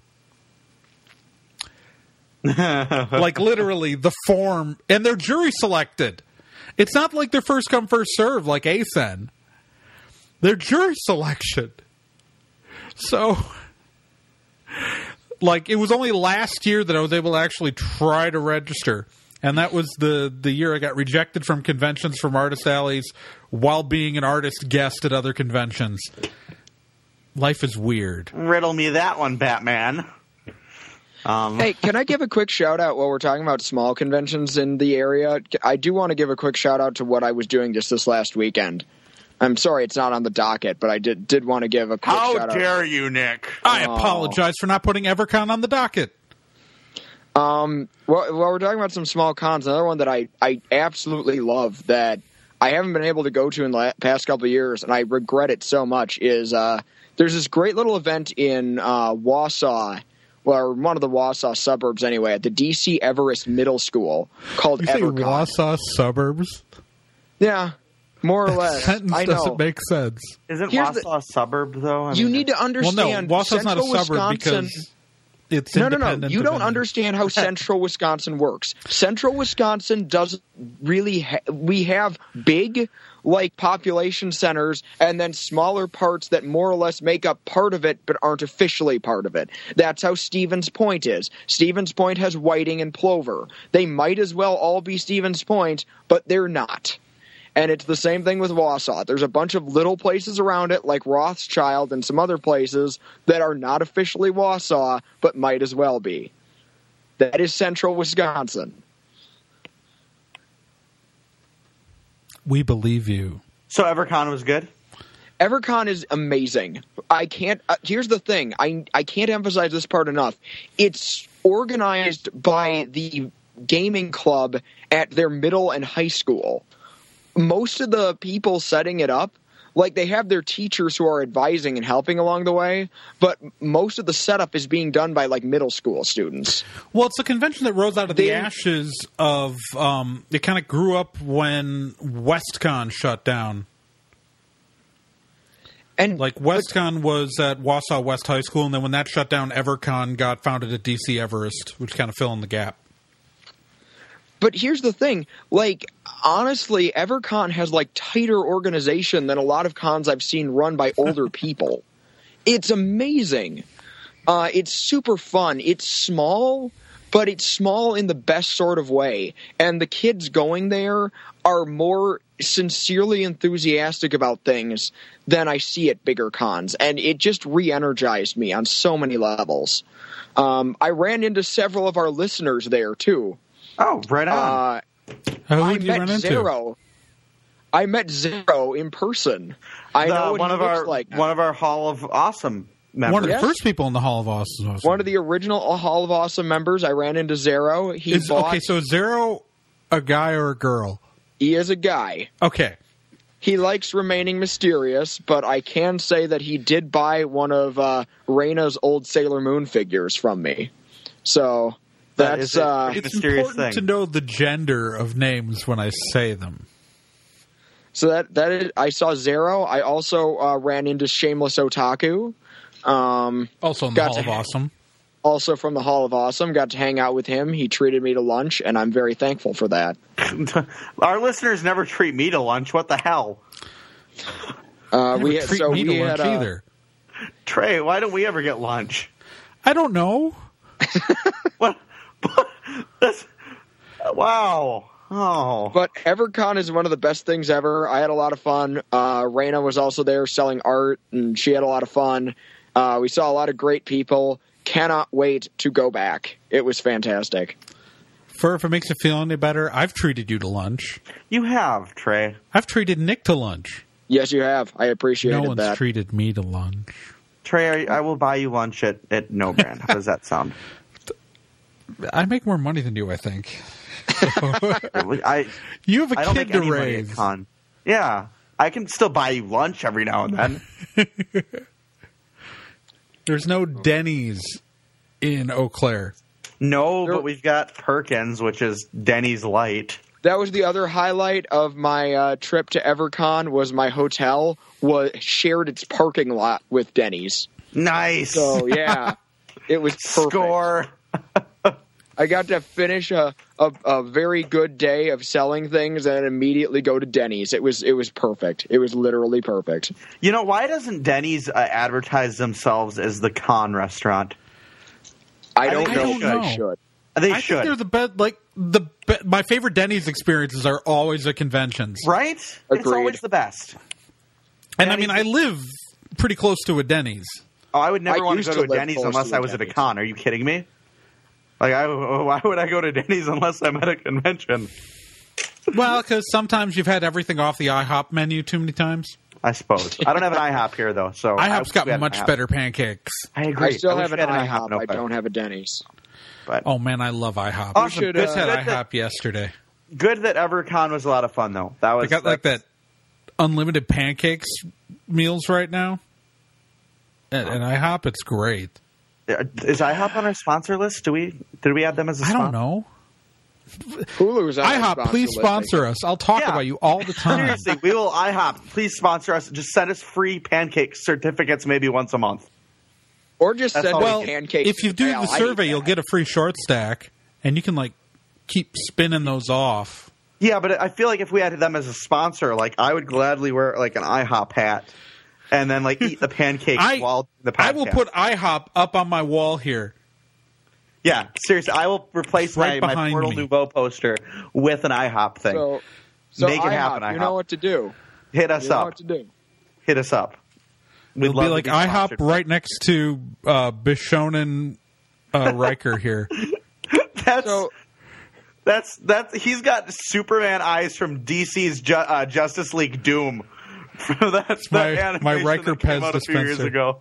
Like, literally, the form, and they're jury selected. It's not like they're first come, first serve like ASEN. They're jury selection. So, like, it was only last year that I was able to actually try to register. And that was the year I got rejected from conventions from Artist Alleys while being an artist guest at other conventions. Life is weird. Riddle me that one, Batman. Hey, can I give a quick shout-out while we're talking about small conventions in the area? I do want to give a quick shout-out to what I was doing just this last weekend. I'm sorry it's not on the docket, but I did want to give a quick shout-out. How dare you, Nick? I apologize for not putting EverCon on the docket. Well, we're talking about some small cons. Another one that I absolutely love that I haven't been able to go to in the past couple of years, and I regret it so much, is there's this great little event in Wausau, or one of the Wausau suburbs anyway, at the DC Everest Middle School called EverCon. You say Wausau suburbs? Yeah. more or less. Sentence I know. doesn't make sense. Isn't Here's Wausau a suburb, though? I You mean, need to Well, understand. no, Wausau's not a Central suburb Wisconsin, because it's No. independent. You of don't any- understand how central Wisconsin works. Central Wisconsin doesn't really. We have big, like, population centers, and then smaller parts that more or less make up part of it, but aren't officially part of it. That's how Stevens Point is. Stevens Point has Whiting and Plover. They might as well all be Stevens Point, but they're not. And it's the same thing with Wausau. There's a bunch of little places around it, like Rothschild and some other places, that are not officially Wausau, but might as well be. That is central Wisconsin. We believe you. So EverCon was good? EverCon is amazing. I can't. Here's the thing. I can't emphasize this part enough. It's organized by the gaming club at their middle and high school. Most of the people setting it up, like, they have their teachers who are advising and helping along the way, but most of the setup is being done by, like, middle school students. Well, it's a convention that rose out of the They- ashes of. It kind of grew up when WestCon shut down. And Like, WestCon was at Wausau West High School, and then when that shut down, EverCon got founded at DC Everest, which kind of filled in the gap. But here's the thing, like, honestly, EverCon has, like, tighter organization than a lot of cons I've seen run by older people. It's amazing. It's super fun. It's small, but it's small in the best sort of way. And the kids going there are more sincerely enthusiastic about things than I see at bigger cons. And it just re-energized me on so many levels. I ran into several of our listeners there, too. Oh, right on. Who I did you run met into? Zero. I met Zero in person. I know what one he of looks our like. one of our Hall of Awesome members. One of the Yes. first people in the Hall of Awesome. One of the original Hall of Awesome members. I ran into Zero. Okay, so is Zero a guy or a girl? He is a guy. Okay. He likes remaining mysterious, but I can say that he did buy one of Raina's old Sailor Moon figures from me. So That that's is a pretty It's mysterious important thing. to know the gender of names when I say them. so that is. I saw Zero. I also ran into Shameless Otaku. Also in the Got Hall to of ha- Awesome. Also from the Hall of Awesome. Got to hang out with him. He treated me to lunch, and I'm very thankful for that. Our listeners never treat me to lunch. What the hell? Never We treat so me we to lunch had either. Trey, why don't we ever get lunch? I don't know. What? That's, wow. Oh. But EverCon is one of the best things ever. I had a lot of fun. Raina was also there selling art, and she had a lot of fun. We saw a lot of great people. Cannot wait to go back. It was fantastic. If it makes you feel any better, I've treated you to lunch. You have, Trey. I've treated Nick to lunch. Yes, you have. I appreciated No one's that. treated me to lunch. Trey, I will buy you lunch at No Brand. How does that sound? I make more money than you, I think. I You have a I don't kid make to any money at raise. con. Yeah, I can still buy you lunch every now and then. There's no Denny's in Eau Claire. No, but we've got Perkins, which is Denny's Light. That was the other highlight of my trip to EverCon. Was my hotel shared its parking lot with Denny's. Nice. So yeah, it was perfect. Score. I got to finish a very good day of selling things and immediately go to Denny's. It was perfect. It was literally perfect. You know, why doesn't Denny's advertise themselves as the con restaurant? I don't think know they if I should. should. They I should. think they're the best. Like my favorite Denny's experiences are always at conventions. Right? It's Agreed. always the best. And I mean, I live pretty close to a Denny's. Oh, I would never I want to used go to to a live Denny's close unless to a I was at a Denny's. con. Are you kidding me? Like, why would I go to Denny's unless I'm at a convention? Well, because sometimes you've had everything off the IHOP menu too many times. I suppose. I don't have an IHOP here, though. So IHOP's got we had an much IHOP. better pancakes. I agree. I still wish have an we had IHOP. no I better. don't have a Denny's. But Oh man, I love IHOP. Awesome. should, Just had Good that- IHOP yesterday. Good that EverCon was a lot of fun, though. That was They got like that unlimited pancakes meals right now. And IHOP, it's great. Is IHOP on our sponsor list? Did we add them as a I sponsor? don't know. Hulu's on that IHOP, sponsor please list, sponsor us. I'll talk Yeah. about you all the time. Seriously, we will IHOP. Please sponsor us. Just send us free pancake certificates maybe once a month. Or just That's send all me we Well, get. pancakes. if you do Hell, the I need survey, you'll that. get a free short stack, and you can like keep spinning those off. Yeah, but I feel like if we had them as a sponsor, like I would gladly wear like an IHOP hat and then like eat the pancakes while doing the podcast. I will put IHOP up on my wall here. Yeah, seriously, I will replace Right my behind Portal me. Nouveau poster with an IHOP thing. So Make it IHOP, happen, you IHOP. know what to do. Hit us You know up. what to do. Hit us up. We'd It'll be love like to be IHOP sponsored. right next to Bishonen Riker here. That's he's got Superman eyes from DC's Justice League Doom. That's my animation Riker that came Pez out a few years dispenser. ago.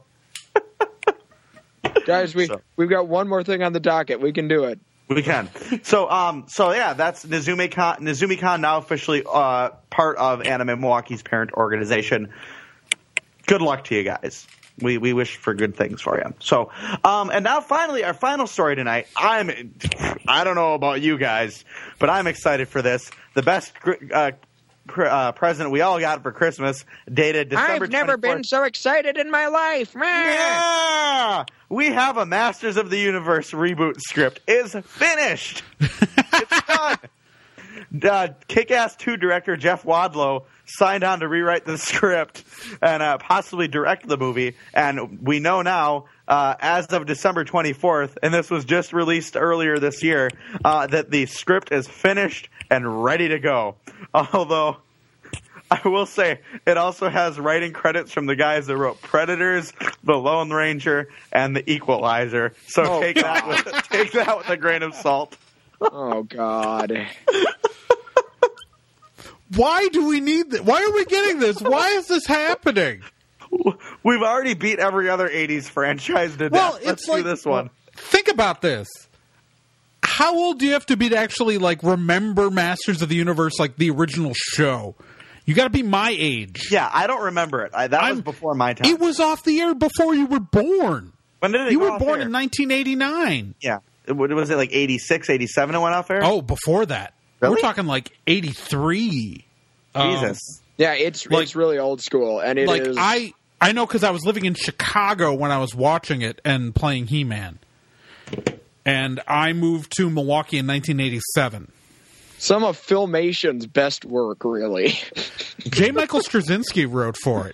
Guys, we've got one more thing on the docket. We can do it. We can. So yeah, that's NazumiCon. NazumiCon now officially part of Anime Milwaukee's parent organization. Good luck to you guys. We wish for good things for you. So, and now finally, our final story tonight. I don't know about you guys, but I'm excited for this. The best present we all got for Christmas, dated December 24th. I've never been so excited in my life. Yeah! We have a Masters of the Universe reboot script. Is finished. It's done. Kick-Ass 2 director Jeff Wadlow signed on to rewrite the script and possibly direct the movie. And we know now, as of December 24th, and this was just released earlier this year, that the script is finished and ready to go. Although, I will say, it also has writing credits from the guys that wrote Predators, The Lone Ranger, and The Equalizer. So take that with a grain of salt. Oh, God. Why do we need this? Why are we getting this? Why is this happening? We've already beat every other 80s franchise to death. Let's do this one. Think about this. How old do you have to be to actually like remember Masters of the Universe, like the original show? You got to be my age. Yeah, I don't remember it. That was before my time. It was off the air before you were born. When did it You go were off born air? in 1989. Yeah. Was it like 86, 87 it went off air? Oh, before that. Really? We're talking like 83. Jesus. Yeah, it's really old school, and it is. I know because I was living in Chicago when I was watching it and playing He-Man. And I moved to Milwaukee in 1987. Some of Filmation's best work, really. J. Michael Straczynski wrote for it.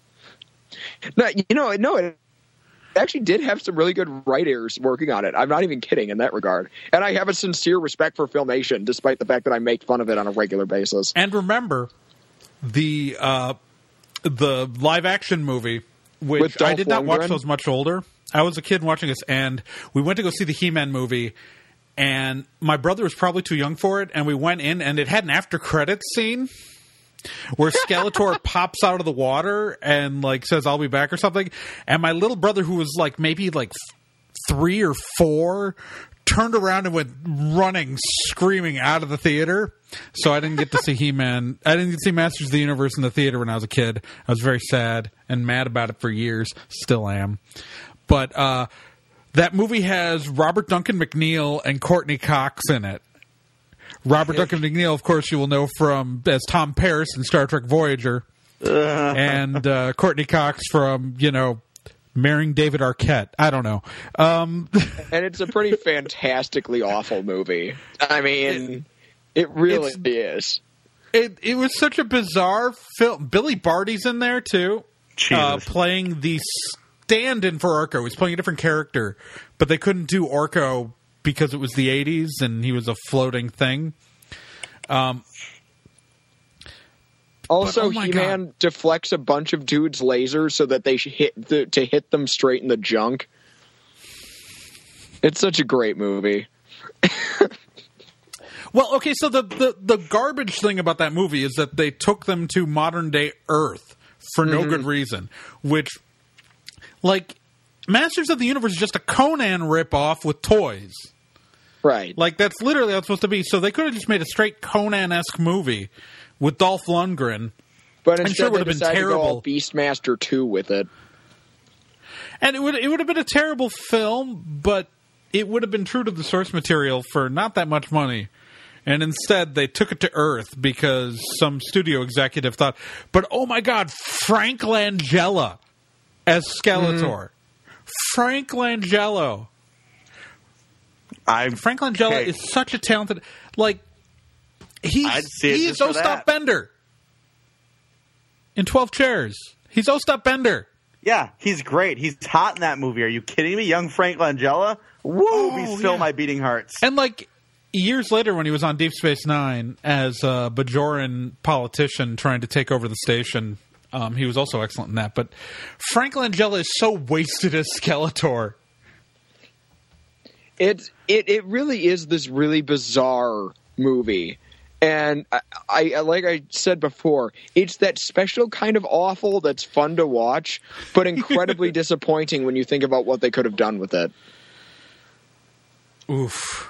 No, it actually did have some really good writers working on it. I'm not even kidding in that regard. And I have a sincere respect for Filmation, despite the fact that I make fun of it on a regular basis. And remember, the live-action movie, which With Dolph I did not watch Lundgren? till I was much older. I was a kid watching this, and we went to go see the He-Man movie, and my brother was probably too young for it, and we went in, and it had an after-credits scene where Skeletor pops out of the water and like says, "I'll be back" or something. And my little brother, who was like maybe like 3 or 4, turned around and went running, screaming out of the theater. So I didn't get to see He-Man. I didn't get to see Masters of the Universe in the theater when I was a kid. I was very sad and mad about it for years. Still am. But that movie has Robert Duncan McNeil and Courtney Cox in it. Robert Duncan McNeil, of course, you will know from as Tom Paris in Star Trek Voyager, and Courtney Cox from marrying David Arquette. I don't know. And it's a pretty fantastically awful movie. I mean, it really is. It was such a bizarre film. Billy Barty's in there too, Jesus. playing the stand-in for Orko. He's playing a different character, but they couldn't do Orko because it was the 80s and he was a floating thing. Also, oh my He-Man deflects a bunch of dudes' lasers so that they should hit them straight in the junk. It's such a great movie. Well, okay, so the garbage thing about that movie is that they took them to modern-day Earth for no good reason, which, like, Masters of the Universe is just a Conan ripoff with toys. Right. Like, that's literally how it's supposed to be. So they could have just made a straight Conan-esque movie with Dolph Lundgren. But I'm instead sure it would they have been decided to go all terrible. Beastmaster 2 with it. And it would have been a terrible film, but it would have been true to the source material for not that much money. And instead, they took it to Earth because some studio executive thought, but oh my God, Frank Langella as Skeletor. Frank Langella. Frank Langella is such a talented... Like, he is Ostap Bender in 12 Chairs. He's Ostap Bender. Yeah, he's great. He's hot in that movie. Are you kidding me? Young Frank Langella? Woo! Be still my beating hearts. And, like, years later when he was on Deep Space Nine as a Bajoran politician trying to take over the station, he was also excellent in that. But Frank Langella is so wasted as Skeletor. It really is this really bizarre movie. And I like I said before, it's that special kind of awful that's fun to watch, but incredibly disappointing when you think about what they could have done with it. Oof.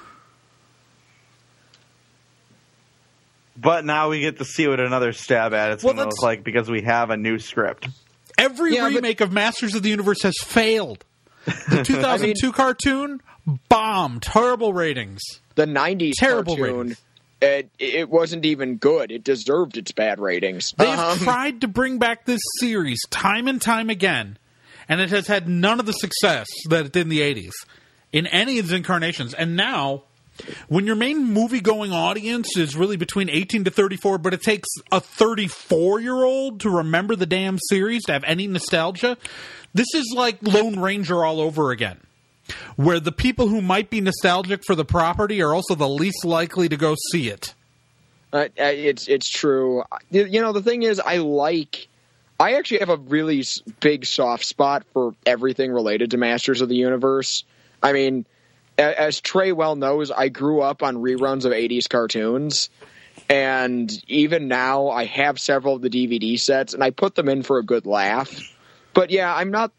But now we get to see what another stab at it's going to look like because we have a new script. Every remake of Masters of the Universe has failed. The 2002 cartoon bombed. Horrible ratings. The 90s Terrible cartoon... ratings. It wasn't even good. It deserved its bad ratings. They've tried to bring back this series time and time again, and it has had none of the success that it did in the 80s in any of its incarnations. And now, when your main movie-going audience is really between 18 to 34, but it takes a 34-year-old to remember the damn series, to have any nostalgia, this is like Lone Ranger all over again. Where the people who might be nostalgic for the property are also the least likely to go see it. It's true. You know, the thing is, I actually have a really big soft spot for everything related to Masters of the Universe. I mean, as Trey well knows, I grew up on reruns of 80s cartoons. And even now, I have several of the DVD sets, and I put them in for a good laugh. But yeah, I'm not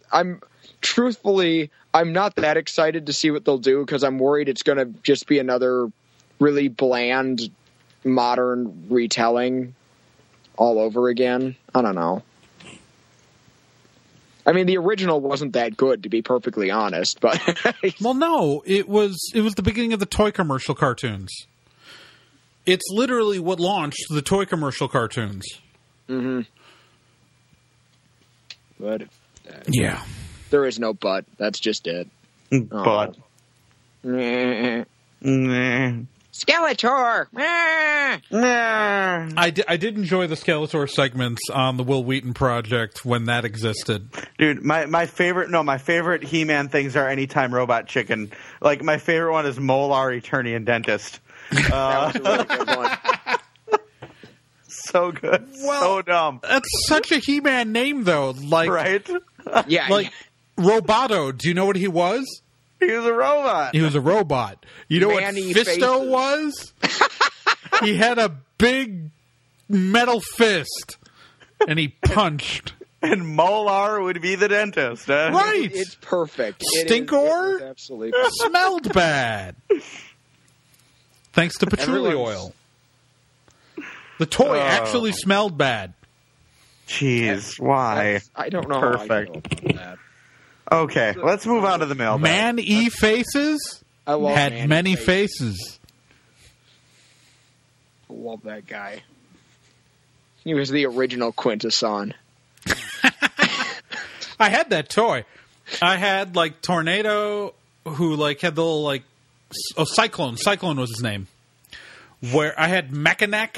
that excited to see what they'll do because I'm worried it's going to just be another really bland, modern retelling all over again. I don't know. I mean, the original wasn't that good, to be perfectly honest. But well, no, it was the beginning of the toy commercial cartoons. It's literally what launched the toy commercial cartoons. Mm-hmm. But yeah. There is no but. That's just it. But. Skeletor! I did enjoy the Skeletor segments on the Will Wheaton Project when that existed. Dude, my favorite He-Man things are Anytime Robot Chicken. Like, my favorite one is Molar, Eternian Dentist. That was a really good one. So good. Well, so dumb. That's such a He-Man name, though. Like, right? Yeah. Like, Roboto, do you know what he was? He was a robot. He was a robot. You know Manny what Fisto faces. was? He had a big metal fist, and he punched. And Molar would be the dentist. Huh? Right. It's perfect. Stinkor? It is absolutely perfect. Smelled bad. Thanks to patchouli oil. The toy actually smelled bad. Jeez, why? I don't know. Perfect. How I feel about that. Okay, let's move on to the mailbag. Man-E Faces I love had Manny many faces. faces. I love that guy. He was the original Quintesson. I had that toy. I had, like, Tornado, who, like, had the little, like... Oh, Cyclone. Cyclone was his name. Where I had Mechanic,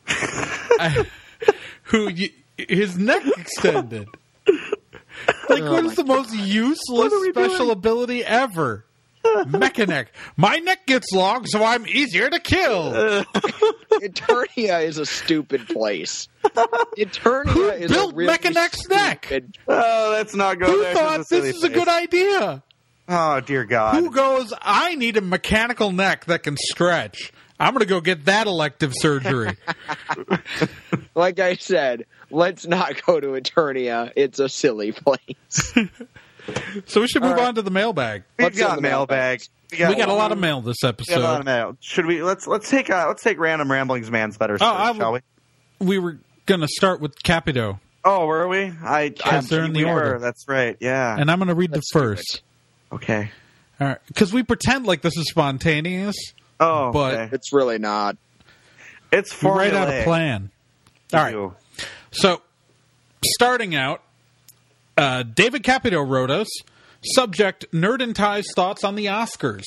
his neck extended. Like, what is the most useless special ability ever? Mechanic. My neck gets long, so I'm easier to kill. Eternia is a stupid place. Eternia is built a really Mechanic's neck? stupid... Oh, let's not go Who there. thought this is a good idea? Oh, dear God. Who goes, I need a mechanical neck that can stretch. I'm going to go get that elective surgery. Like I said, let's not go to Eternia. It's a silly place. So we should move on to the mailbag. We've What's in got the mailbag. We got a lot of mail this We got a lot episode. of mail. Should we? Let's take random ramblings man's letters first, shall we? We were going to start with Capito, Oh, were we? they're in the we order. were. That's right. Yeah. and I'm going to read Let's the do first. Okay. All right, because we pretend like this is spontaneous, Oh, but okay. It's really not. It's we write out a formulaic. plan. All right. Ew. So, starting out, David Capito wrote us, subject, Nerd and Ty's thoughts on the Oscars.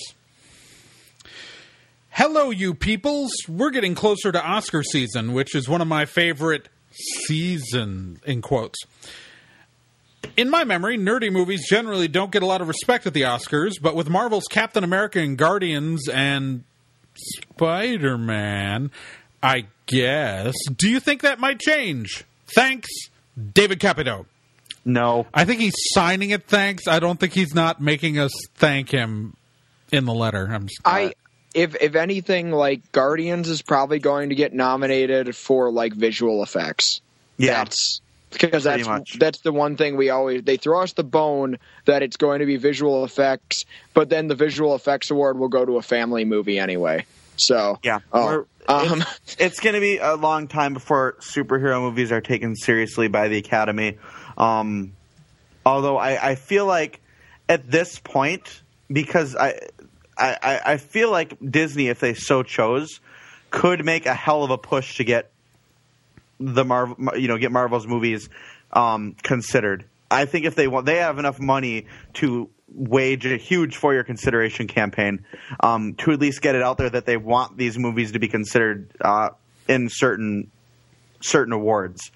Hello, you peoples. We're getting closer to Oscar season, which is one of my favorite seasons, in quotes. In my memory, nerdy movies generally don't get a lot of respect at the Oscars, but with Marvel's Captain America and Guardians and Spider-Man, I guess. Do you think that might change? Thanks, David Capito. No. I think he's signing it thanks. I don't think he's not making us thank him in the letter. If anything, like Guardians is probably going to get nominated for like visual effects. Yeah. Because much. that's the one thing they throw us the bone that it's going to be visual effects, but then the visual effects award will go to a family movie anyway. So Yeah. It's going to be a long time before superhero movies are taken seriously by the Academy. Although I feel like at this point, because I feel like Disney, if they so chose, could make a hell of a push to get get Marvel's movies considered. I think if they have enough money to wage a huge for your consideration campaign to at least get it out there that they want these movies to be considered in certain awards.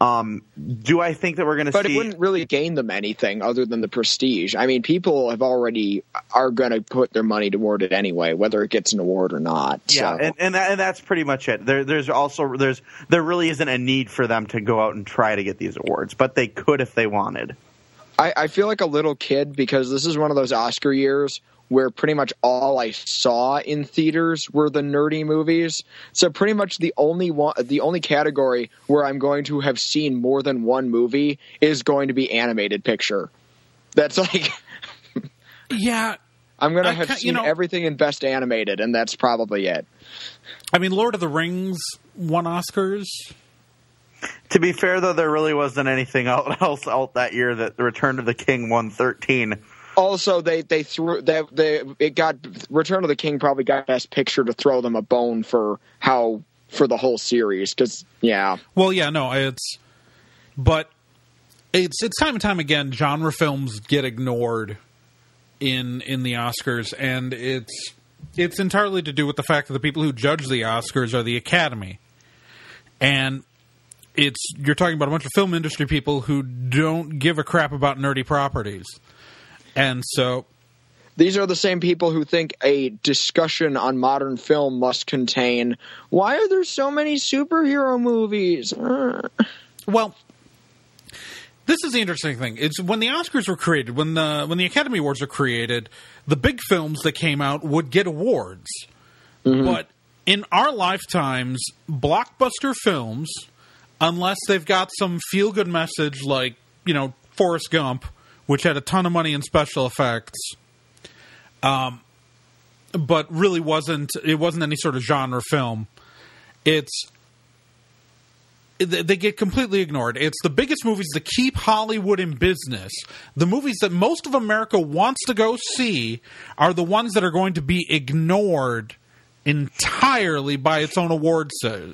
Do I think that we're going to see? But it wouldn't really gain them anything other than the prestige. I mean, people are going to put their money toward it anyway, whether it gets an award or not. Yeah, so. and that's pretty much it. There really isn't a need for them to go out and try to get these awards, but they could if they wanted. I feel like a little kid because this is one of those Oscar years where pretty much all I saw in theaters were the nerdy movies. So pretty much the only category where I'm going to have seen more than one movie is going to be animated picture. That's like yeah. I'm going to have seen everything in Best Animated, and that's probably it. I mean, Lord of the Rings won Oscars. To be fair, though, there really wasn't anything else out that year. That The Return of the King won 13. Also, Return of the King probably got Best Picture to throw them a bone for the whole series. Because well, yeah, no, it's time and time again genre films get ignored in the Oscars, and it's entirely to do with the fact that the people who judge the Oscars are the Academy, and you're talking about a bunch of film industry people who don't give a crap about nerdy properties. And so these are the same people who think a discussion on modern film must contain, why are there so many superhero movies? Well, this is the interesting thing. It's when the Oscars were created, when the Academy Awards were created, the big films that came out would get awards. Mm-hmm. But in our lifetimes, blockbuster films, unless they've got some feel-good message like, Forrest Gump, which had a ton of money in special effects, but really wasn't any sort of genre film. They get completely ignored. It's the biggest movies that keep Hollywood in business. The movies that most of America wants to go see are the ones that are going to be ignored entirely by its own awards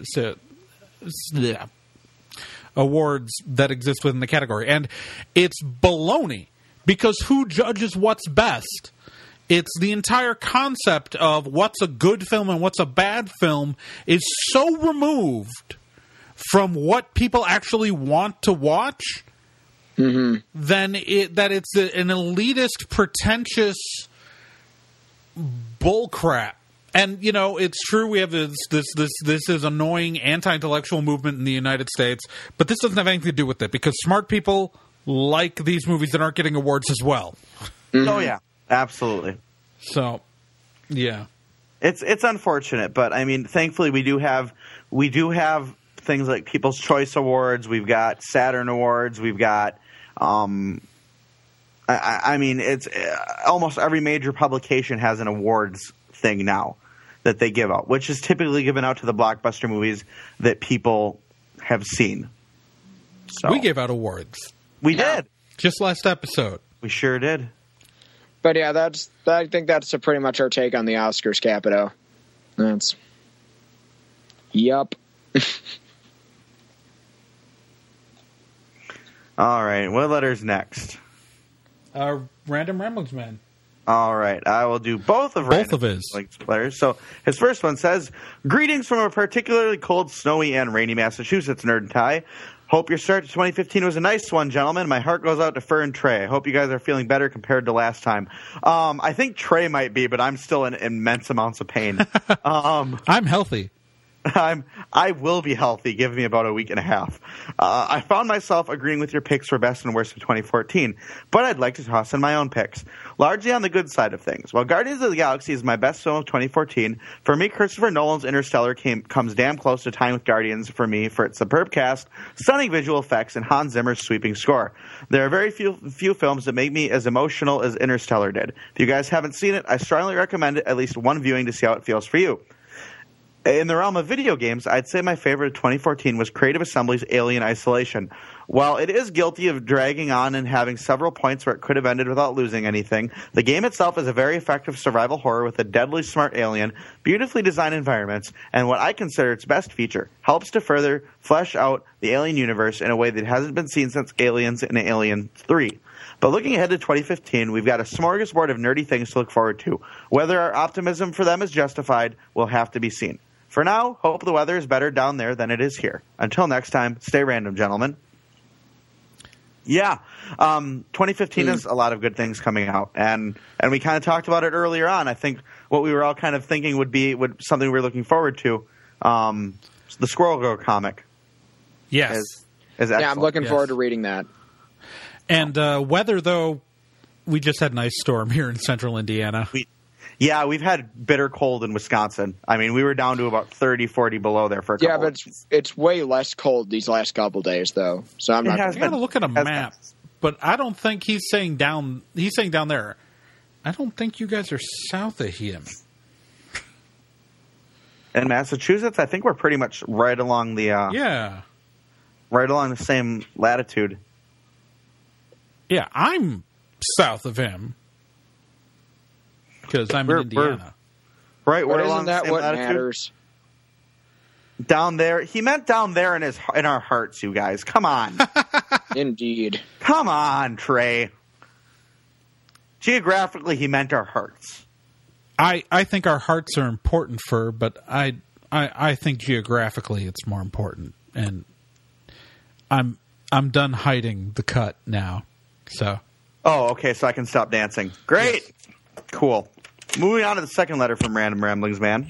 that exist within the category. And it's baloney, because who judges what's best? It's the entire concept of what's a good film and what's a bad film is so removed from what people actually want to watch, then that it's an elitist, pretentious bullcrap. And it's true we have this is annoying anti-intellectual movement in the United States, but this doesn't have anything to do with it because smart people like these movies that aren't getting awards as well. Mm-hmm. Oh yeah, absolutely. So, yeah, it's unfortunate, but I mean, thankfully we do have things like People's Choice Awards. We've got Saturn Awards. We've got, I mean, it's almost every major publication has an awards thing now that they give out, which is typically given out to the blockbuster movies that people have seen. So we gave out awards. We did. Just last episode. We sure did. But yeah, I think that's pretty much our take on the Oscars, Capito. That's... Yup. All right, what letter's next? Random Ramblings Man. All right, I will do both of his letters. So his first one says, "Greetings from a particularly cold, snowy, and rainy Massachusetts, Nerd and Ty. Hope your start to 2015 was a nice one, gentlemen. My heart goes out to Fur and Trey. I hope you guys are feeling better compared to last time." I think Trey might be, but I'm still in immense amounts of pain. I'm healthy. I will be healthy. Give me about a week and a half. I found myself agreeing with your picks for best and worst of 2014, but I'd like to toss in my own picks, largely on the good side of things. While Guardians of the Galaxy is my best film of 2014, for me, Christopher Nolan's Interstellar comes damn close to tying with Guardians for me for its superb cast, stunning visual effects, and Hans Zimmer's sweeping score. There are very few films that make me as emotional as Interstellar did. If you guys haven't seen it, I strongly recommend it, at least one viewing to see how it feels for you. In the realm of video games, I'd say my favorite of 2014 was Creative Assembly's Alien Isolation. While it is guilty of dragging on and having several points where it could have ended without losing anything, the game itself is a very effective survival horror with a deadly smart alien, beautifully designed environments, and what I consider its best feature, helps to further flesh out the Alien universe in a way that hasn't been seen since Aliens and Alien 3. But looking ahead to 2015, we've got a smorgasbord of nerdy things to look forward to. Whether our optimism for them is justified will have to be seen. For now, hope the weather is better down there than it is here. Until next time, stay random, gentlemen. Yeah, 2015 is a lot of good things coming out, and we kind of talked about it earlier on. I think what we were all kind of thinking would something we were looking forward to. The Squirrel Girl comic. Yes, is excellent. Yeah, I'm looking forward to reading that. And weather, though, we just had an ice storm here in central Indiana. Yeah, we've had bitter cold in Wisconsin. I mean, we were down to about 30, 40 below there for a couple but it's way less cold these last couple days, though. So I'm not. I got to look at a map, but I don't think he's saying down. He's saying down there. I don't think you guys are south of him. In Massachusetts, I think we're pretty much right along the right along the same latitude. Yeah, I'm south of him. Because I'm in Indiana. Right, but we're isn't along that the same what latitude. matters? Down there. He meant down there in our hearts, you guys. Come on. Indeed. Come on, Trey. Geographically, he meant our hearts. I think our hearts are important, but I think geographically it's more important. And I'm done hiding the cut now. So. Oh, okay, so I can stop dancing. Great. Yes. Cool. Moving on to the second letter from Random Ramblings Man.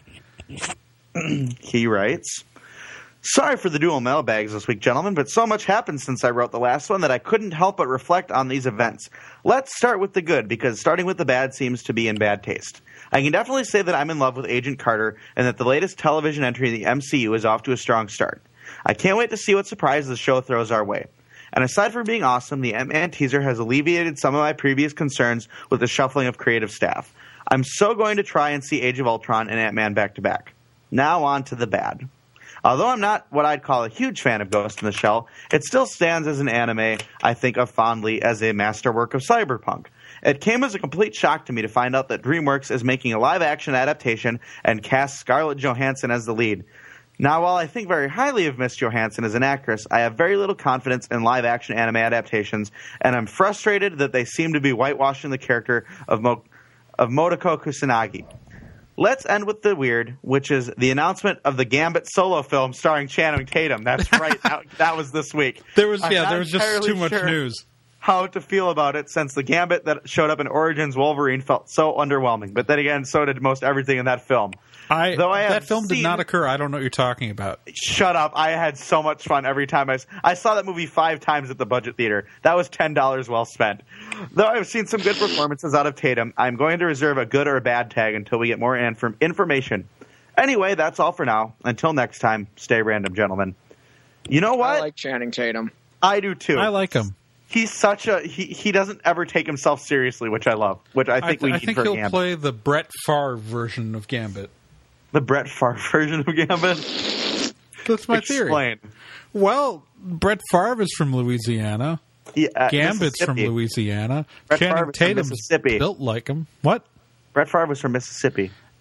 He writes, "Sorry for the dual mailbags this week, gentlemen, but so much happened since I wrote the last one that I couldn't help but reflect on these events. Let's start with the good, because starting with the bad seems to be in bad taste. I can definitely say that I'm in love with Agent Carter and that the latest television entry in the MCU is off to a strong start. I can't wait to see what surprises the show throws our way. And aside from being awesome, the Ant-Man teaser has alleviated some of my previous concerns with the shuffling of creative staff. I'm so going to try and see Age of Ultron and Ant-Man back-to-back. Now on to the bad. Although I'm not what I'd call a huge fan of Ghost in the Shell, it still stands as an anime I think of fondly as a masterwork of cyberpunk. It came as a complete shock to me to find out that DreamWorks is making a live-action adaptation and casts Scarlett Johansson as the lead. Now, while I think very highly of Miss Johansson as an actress, I have very little confidence in live-action anime adaptations, and I'm frustrated that they seem to be whitewashing the character of Motoko Kusanagi. Let's end with the weird, which is the announcement of the Gambit solo film starring Channing Tatum. That's right. that was this week. There was just too much news. How to feel about it, since the Gambit that showed up in Origins Wolverine felt so underwhelming. But then again, so did most everything in that film. That film did not occur. I don't know what you're talking about. Shut up. I had so much fun every time I saw that movie 5 times at the Budget Theater. That was $10 well spent. Though I've seen some good performances out of Tatum, I'm going to reserve a good or a bad tag until we get more information. Anyway, that's all for now. Until next time, stay random, gentlemen. You know what? I like Channing Tatum. I do too. I like him. He's such a he doesn't ever take himself seriously, which I love. Which I think we need for Gambit. I think he'll play the Brett Favre version of Gambit. The Brett Favre version of Gambit? That's my theory. Explain. Well, Brett Favre is from Louisiana. Yeah, Gambit's from Louisiana. Brett Channing Favre Tatum's Mississippi. Built like him. What? Brett Favre was from Mississippi.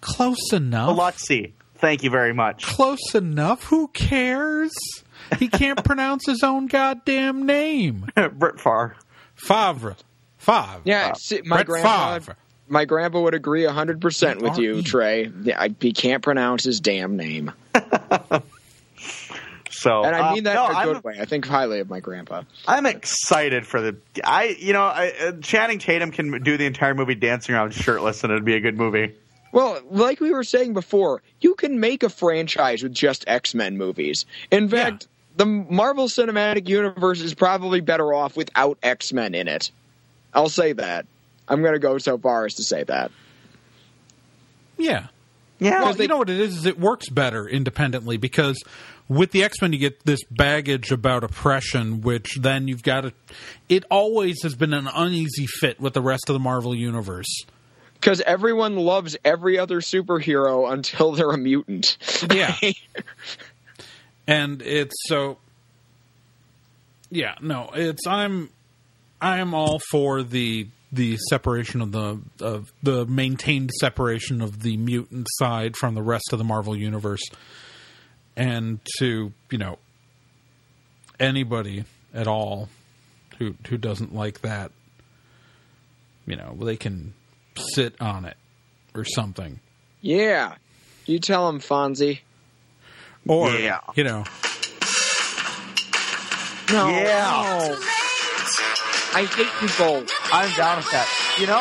Close enough. Biloxi. Thank you very much. Close enough. Who cares? He can't pronounce his own goddamn name. Brett Favre. Favre. Yeah, Brett Favre. My grandpa would agree 100% with you, Trey. Yeah, he can't pronounce his damn name. So, and I mean that in a good way. I think highly of my grandpa. I'm excited for Channing Tatum can do the entire movie dancing around shirtless, and it'd be a good movie. Well, like we were saying before, you can make a franchise with just X-Men movies. In fact, the Marvel Cinematic Universe is probably better off without X-Men in it. I'll say that. I'm going to go so far as to say that. Yeah. Yeah. Well, you know what it is it works better independently because with the X-Men you get this baggage about oppression, which then you've got to... It always has been an uneasy fit with the rest of the Marvel Universe. Because everyone loves every other superhero until they're a mutant. Yeah. And it's so... Yeah, no, it's... I am all for the separation of the maintained separation of the mutant side from the rest of the Marvel Universe. And to, anybody at all who doesn't like that, they can sit on it or something. Yeah. You tell him, Fonzie. Or, No. Yeah. No. I hate you both. I'm down with that.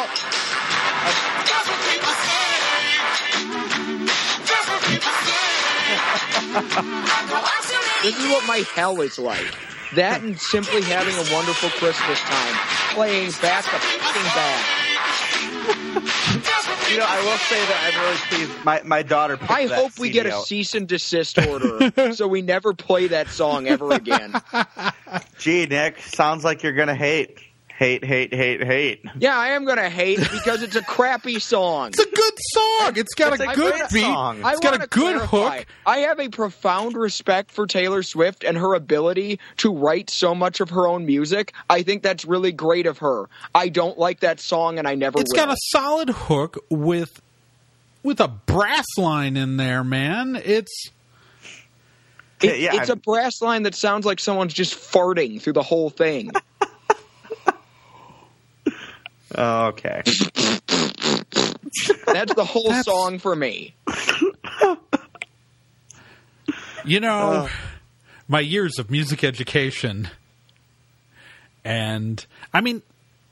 This is what my hell is like. That and simply having a wonderful Christmas time. Playing back the fucking bag. I will say that I'm really pleased. My daughter picked I that hope we CD get a out. cease and desist order so we never play that song ever again. Gee, Nick, sounds like you're going to hate. Hate. Yeah, I am going to hate because it's a crappy song. It's a good song. It's got a good great beat. song. It's got a good hook. I have a profound respect for Taylor Swift and her ability to write so much of her own music. I think that's really great of her. I don't like that song, and I never will. It's got a solid hook with a brass line in there, man. It's a brass line that sounds like someone's just farting through the whole thing. Okay. That's the whole song for me. My years of music education, and I'm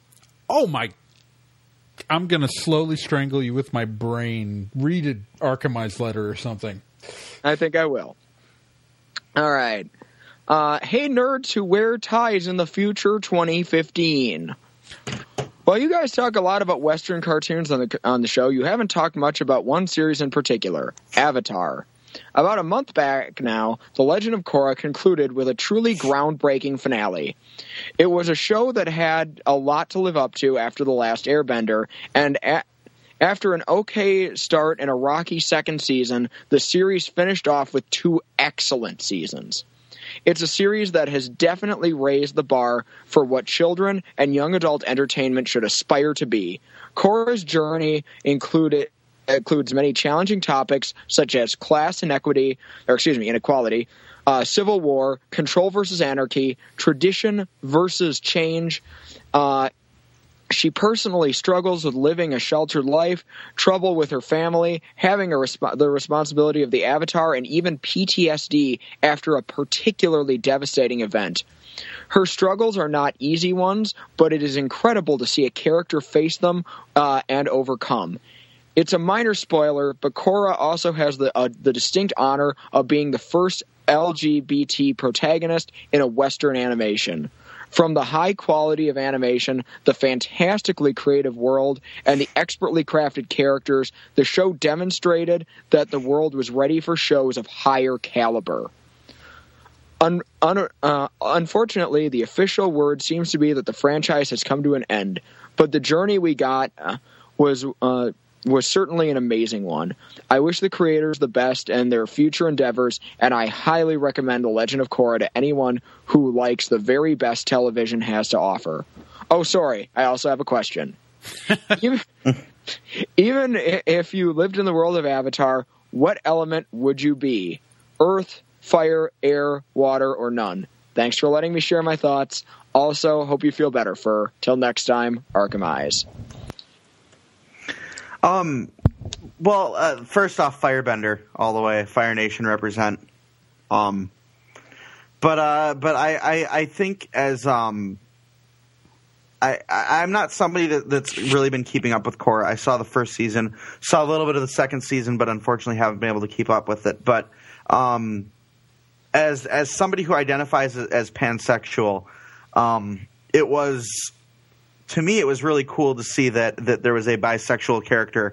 going to slowly strangle you with my brain. Read an Archimai's letter or something. I think I will. All right. Hey, nerds who wear ties in the future 2015. Well, you guys talk a lot about Western cartoons on the show. You haven't talked much about one series in particular, Avatar. About a month back now, The Legend of Korra concluded with a truly groundbreaking finale. It was a show that had a lot to live up to after The Last Airbender, and after an okay start and a rocky second season, the series finished off with 2 excellent seasons. It's a series that has definitely raised the bar for what children and young adult entertainment should aspire to be. Korra's journey includes many challenging topics such as class inequality, civil war, control versus anarchy, tradition versus change. She personally struggles with living a sheltered life, trouble with her family, having the responsibility of the Avatar, and even PTSD after a particularly devastating event. Her struggles are not easy ones, but it is incredible to see a character face them and overcome. It's a minor spoiler, but Korra also has the distinct honor of being the first LGBT protagonist in a Western animation. From the high quality of animation, the fantastically creative world, and the expertly crafted characters, the show demonstrated that the world was ready for shows of higher caliber. Unfortunately, the official word seems to be that the franchise has come to an end, but the journey we got was certainly an amazing one. I wish the creators the best in their future endeavors, and I highly recommend The Legend of Korra to anyone who likes the very best television has to offer. Oh, sorry, I also have a question. Even if you lived in the world of Avatar, what element would you be? Earth, fire, air, water, or none? Thanks for letting me share my thoughts. Also, hope you feel better, Fur. Till next time, Arkham Eyes. Well, first off, Firebender all the way. Fire Nation represent. But I think as I'm not somebody that's really been keeping up with Korra. I saw the first season, saw a little bit of the second season, but unfortunately haven't been able to keep up with it. But as somebody who identifies as pansexual, it was, to me, it was really cool to see that there was a bisexual character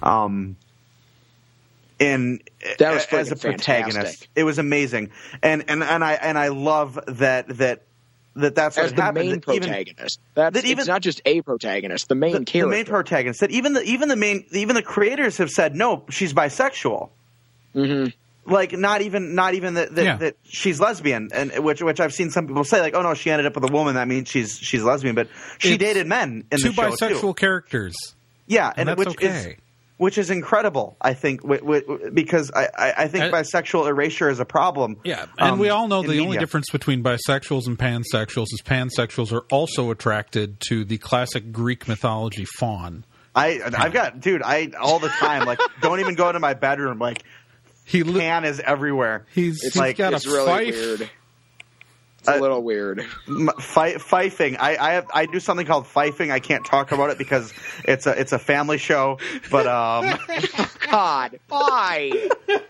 as a protagonist. Fantastic. It was amazing, and I love that's what as the happened. main protagonist. It's not just a protagonist, the main character. The main protagonist. That even the creators have said no, she's bisexual. Mm-hmm. Like not even that she's lesbian, and which I've seen some people say like, oh no, she ended up with a woman, that means she's lesbian, but she dated men in the show too. Two bisexual characters. Yeah, and that's okay. Which is incredible, I think, because I think bisexual erasure is a problem. Yeah, and we all know the media. only difference between bisexuals and pansexuals is pansexuals are also attracted to the classic Greek mythology faun. I've got, dude, all the time, like, don't even go to my bedroom, like, Pan is everywhere. He's like, got it's a really fife. Weird. It's a little weird. Fifing. I do something called fifing. I can't talk about it because it's a family show. But God, why?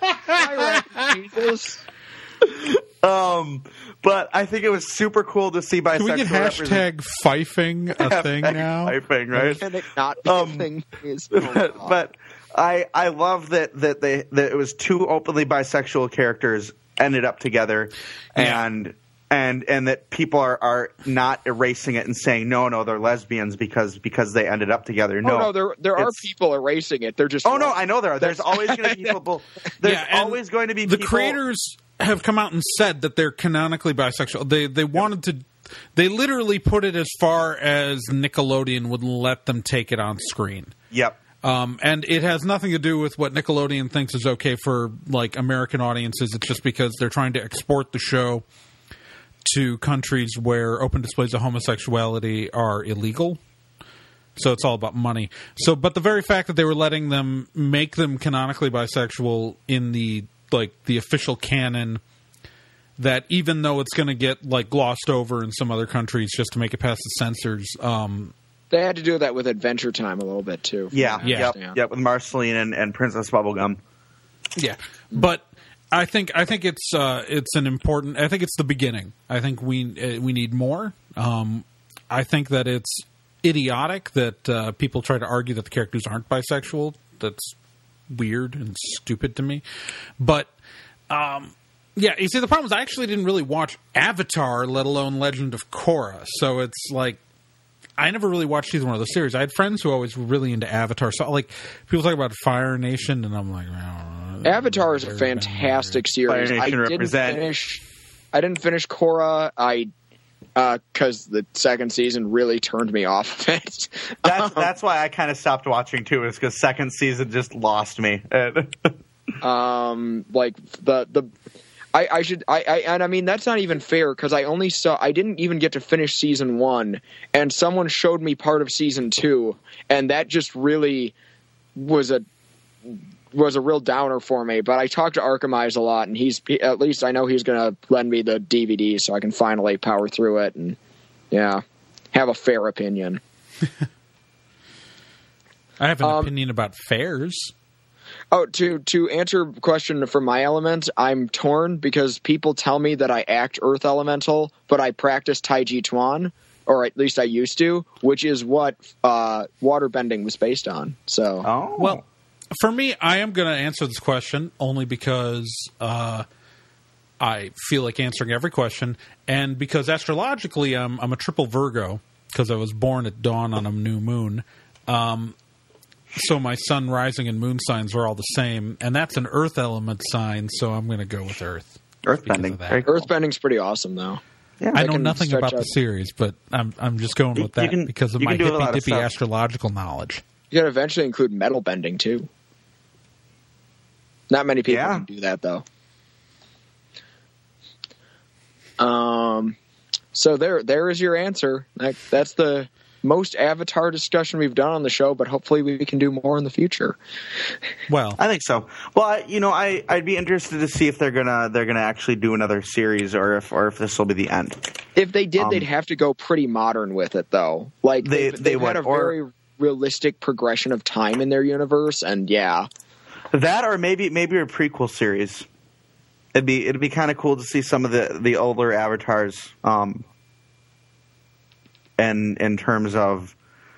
Jesus. But I think it was super cool to see bisexual. Can we get hashtag fifing a thing now? Fifing, right? Can it not be a thing? But I love that it was two openly bisexual characters ended up together, and that people are not erasing it and saying no they're lesbians because they ended up together. No, there are people erasing it. They're just no, I know there are. There's always going to be people. There's always going to be the people. creators have come out and said that they're canonically bisexual. They wanted to. They literally put it as far as Nickelodeon would let them take it on screen. Yep. And it has nothing to do with what Nickelodeon thinks is okay for like American audiences. It's just because they're trying to export the show to countries where open displays of homosexuality are illegal. So it's all about money. So, but the very fact that they were letting them make them canonically bisexual in the official canon, that even though it's going to get like glossed over in some other countries just to make it past the censors, they had to do that with Adventure Time a little bit too. Yeah. With Marceline and Princess Bubblegum. Yeah, but I think it's an important. I think it's the beginning. I think we need more. I think that it's idiotic that people try to argue that the characters aren't bisexual. That's weird and stupid to me. But yeah, you see, the problem is I actually didn't really watch Avatar, let alone Legend of Korra. So it's like I never really watched either one of those series. I had friends who always were really into Avatar. So like people talk about Fire Nation, and I'm like, Avatar is a fantastic series. I didn't finish Korra. Because the second season really turned me off of it. That's why I kind of stopped watching too. Is because second season just lost me. Like I mean that's not even fair because I didn't even get to finish season 1, and someone showed me part of season 2, and that just really was a real downer for me. But I talked to Arkham Eyes a lot, and at least I know he's going to lend me the DVD so I can finally power through it and have a fair opinion. I have an opinion about fairs. Oh, to answer a question for my element, I'm torn because people tell me that I act Earth Elemental, but I practice Taiji Chuan, or at least I used to, which is what waterbending was based on. So, well, for me, I am going to answer this question only because I feel like answering every question, and because astrologically I'm a triple Virgo because I was born at dawn on a new moon. So my sun, rising, and moon signs are all the same, and that's an Earth element sign, so I'm going to go with Earth. Earthbending. Cool. Earthbending's pretty awesome, though. Yeah, I That know can nothing stretch about the out. series, but I'm just going with You that can- because of you my can do a lot of hippy-dippy stuff. astrological knowledge. You could eventually include metal bending too. Not many people Yeah. can do that though. So there is your answer. That's the most Avatar discussion we've done on the show, but hopefully we can do more in the future. Well, I think so. Well, I'd be interested to see if they're gonna actually do another series, or if this will be the end. If they did, they'd have to go pretty modern with it, though. Like They they've would, had a or- very realistic progression of time in their universe, and yeah, That, or maybe a prequel series. It'd be kind of cool to see some of the older avatars, and in terms of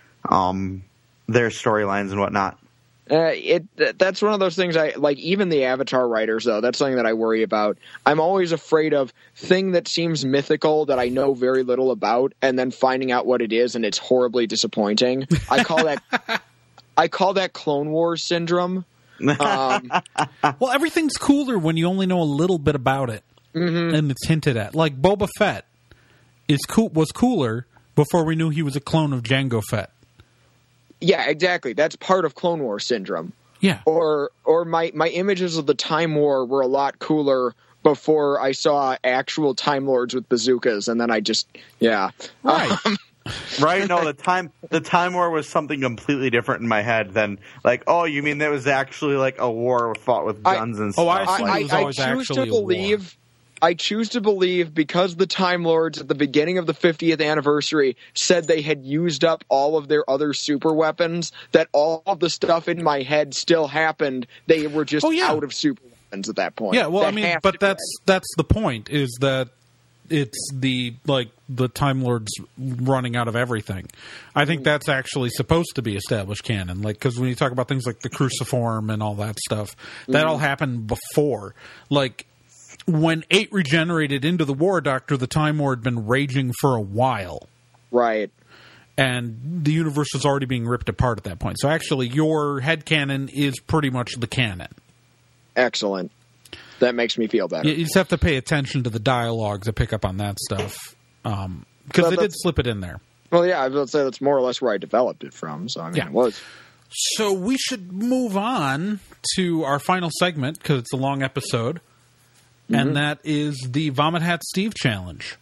their storylines and whatnot. That's one of those things I like. Even the Avatar writers, though, that's something that I worry about. I'm always afraid of thing that seems mythical that I know very little about, and then finding out what it is, and it's horribly disappointing. I call that Clone Wars syndrome. well, everything's cooler when you only know a little bit about it, and it's hinted at. Like Boba Fett was cooler before we knew he was a clone of Jango Fett. Yeah, exactly. That's part of Clone Wars syndrome. Yeah. Or my images of the Time War were a lot cooler before I saw actual Time Lords with bazookas, and then I just Right. Right? No, the time war was something completely different in my head than like, oh, you mean that was actually like a war fought with guns and stuff. I assumed it was always choose actually to a war. believe. I choose to believe because the Time Lords at the beginning of the 50th anniversary said they had used up all of their other super weapons, that all of the stuff in my head still happened. They were just out of super weapons at that point. Yeah, well, That I mean, has but to be that's the point, is that it's the Time Lords running out of everything. I think that's actually supposed to be established canon, like, because when you talk about things like the Cruciform and all that stuff, that all happened before. Like, when 8 regenerated into the War Doctor, the Time War had been raging for a while. right. And the universe was already being ripped apart at that point. So actually, your headcanon is pretty much the canon. Excellent. That makes me feel better. You just have to pay attention to the dialogue to pick up on that stuff. Because they did slip it in there. Well, yeah, I would say that's more or less where I developed it from. So, I mean, Yeah. it was. So we should move on to our final segment, because it's a long episode. And that is the Vomit Hat Steve Challenge.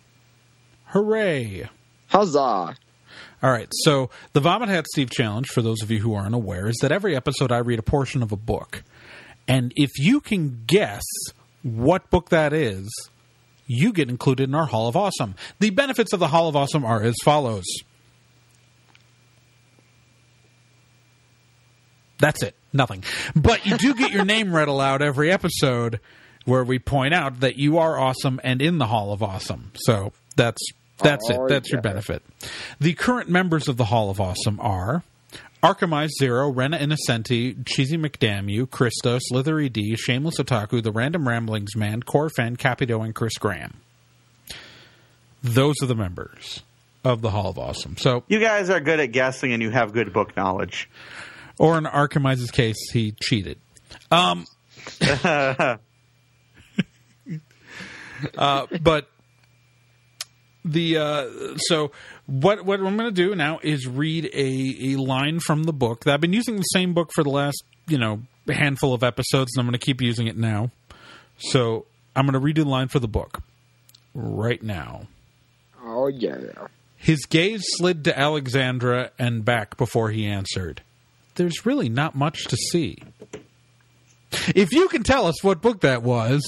Hooray. Huzzah. All right, so the Vomit Hat Steve Challenge, for those of you who are unaware, is that every episode I read a portion of a book. And if you can guess what book that is, you get included in our Hall of Awesome. The benefits of the Hall of Awesome are as follows. That's it. Nothing. But you do get your name read aloud every episode, where we point out that you are awesome and in the Hall of Awesome. So that's it. That's your benefit. The current members of the Hall of Awesome are Archimize Zero, Rena Innocenti, Cheesy McDamn, Christo, Slithery D, Shameless Otaku, The Random Ramblings Man, Corfan, Capito, and Chris Graham. Those are the members of the Hall of Awesome. So, You guys are good at guessing, and you have good book knowledge. or in Archimize's case, he cheated. But so what I'm going to do now is read a line from the book. I've been using the same book for the last handful of episodes, and I'm going to keep using it now. So I'm going to read a line for the book right now. Oh, yeah. His gaze slid to Alexandra and back before he answered. There's really not much to see. If you can tell us what book that was,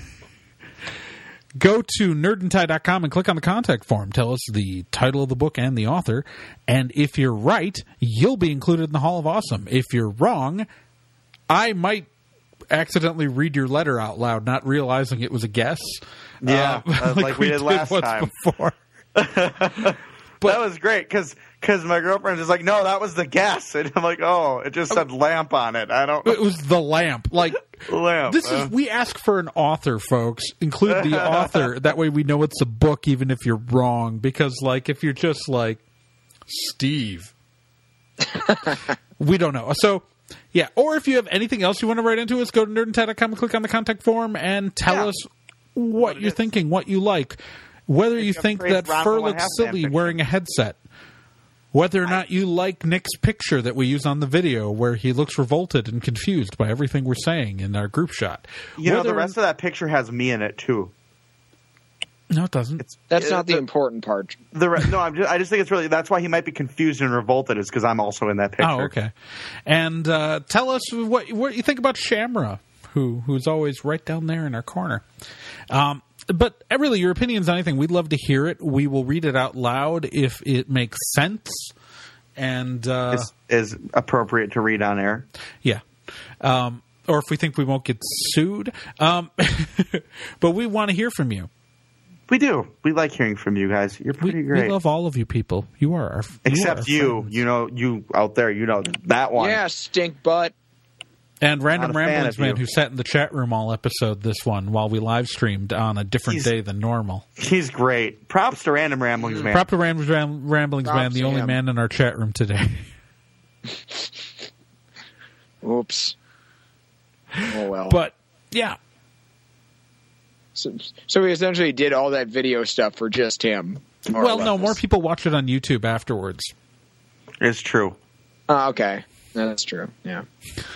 go to nerdandtie.com and click on the contact form. Tell us the title of the book and the author. And if you're right, you'll be included in the Hall of Awesome. If you're wrong, I might accidentally read your letter out loud, not realizing it was a guess. Yeah, like we did last once time. before. That was great, because my girlfriend is like, no, that was the guess. And I'm like, oh, it just said lamp on it. I don't... It was the lamp. Like, Lamp. this is, we ask for an author, folks. Include the author. That way we know it's a book, even if you're wrong. Because, like, if you're just like, Steve, we don't know. So, yeah. Or if you have anything else you want to write into us, go to nerdandtie.com and click on the contact form and tell us what you're thinking, what you like. whether you think praised that Ron fur One looks Half silly fan wearing a headset, whether or not you like Nick's picture that we use on the video where he looks revolted and confused by everything we're saying in our group shot. You know, the rest of that picture has me in it, too. No, it doesn't. That's not the important part. I just think it's really, that's why he might be confused and revolted, is because I'm also in that picture. Oh, okay. And tell us what you think about Shamra, who's always right down there in our corner. But really, your opinions on anything, we'd love to hear it. We will read it out loud if it makes sense. And is appropriate to read on air. Yeah. Or if we think we won't get sued. But we want to hear from you. We do. We like hearing from you guys. You're pretty great. We love all of you people. You are our Except you. You know, you out there, you know that one. Yeah, stink butt. And Random Not a fan Ramblings of Man, you. who sat in the chat room all episode this one while we live streamed on a different day than normal. He's great. Props to Random Ramblings Man. Prop to Ramblings Man, the only man in our chat room today. Oops. Oh, well. But, yeah. So we essentially did all that video stuff for just him. Well, no, more people watch it on YouTube afterwards. It's true. Okay. No, that's true. Yeah.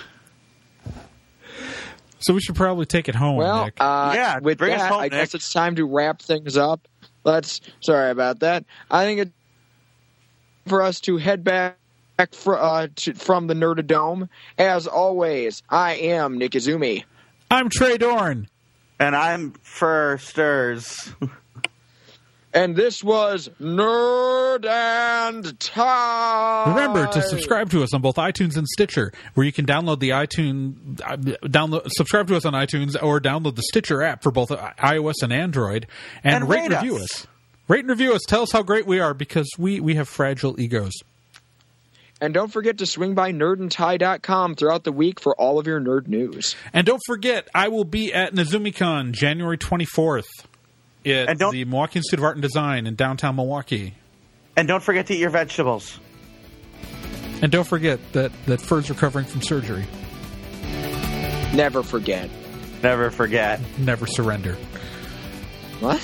So we should probably take it home, Well, Nick. Yeah, with bring us that, home, I guess Nick. it's time to wrap things up. Sorry about that. I think it's for us to head back from the Nerdadome. As always, I am Nick Izumi. I'm Trey Dorn. And I'm Firsters. And this was Nerd and Time. Remember to subscribe to us on both iTunes and Stitcher, where you can download the subscribe to us on iTunes or download the Stitcher app for both iOS and Android, and rate and review us. Rate and review us. Tell us how great we are, because we have fragile egos. And don't forget to swing by nerdandtie.com throughout the week for all of your nerd news. And don't forget, I will be at NazumiCon January 24th at the Milwaukee Institute of Art and Design in downtown Milwaukee. And don't forget to eat your vegetables. And don't forget that Fur's recovering from surgery. Never forget. Never forget. Never surrender. What?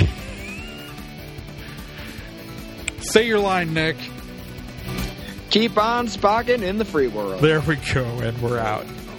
Say your line, Nick. Keep on spocking in the free world. There we go, and we're out.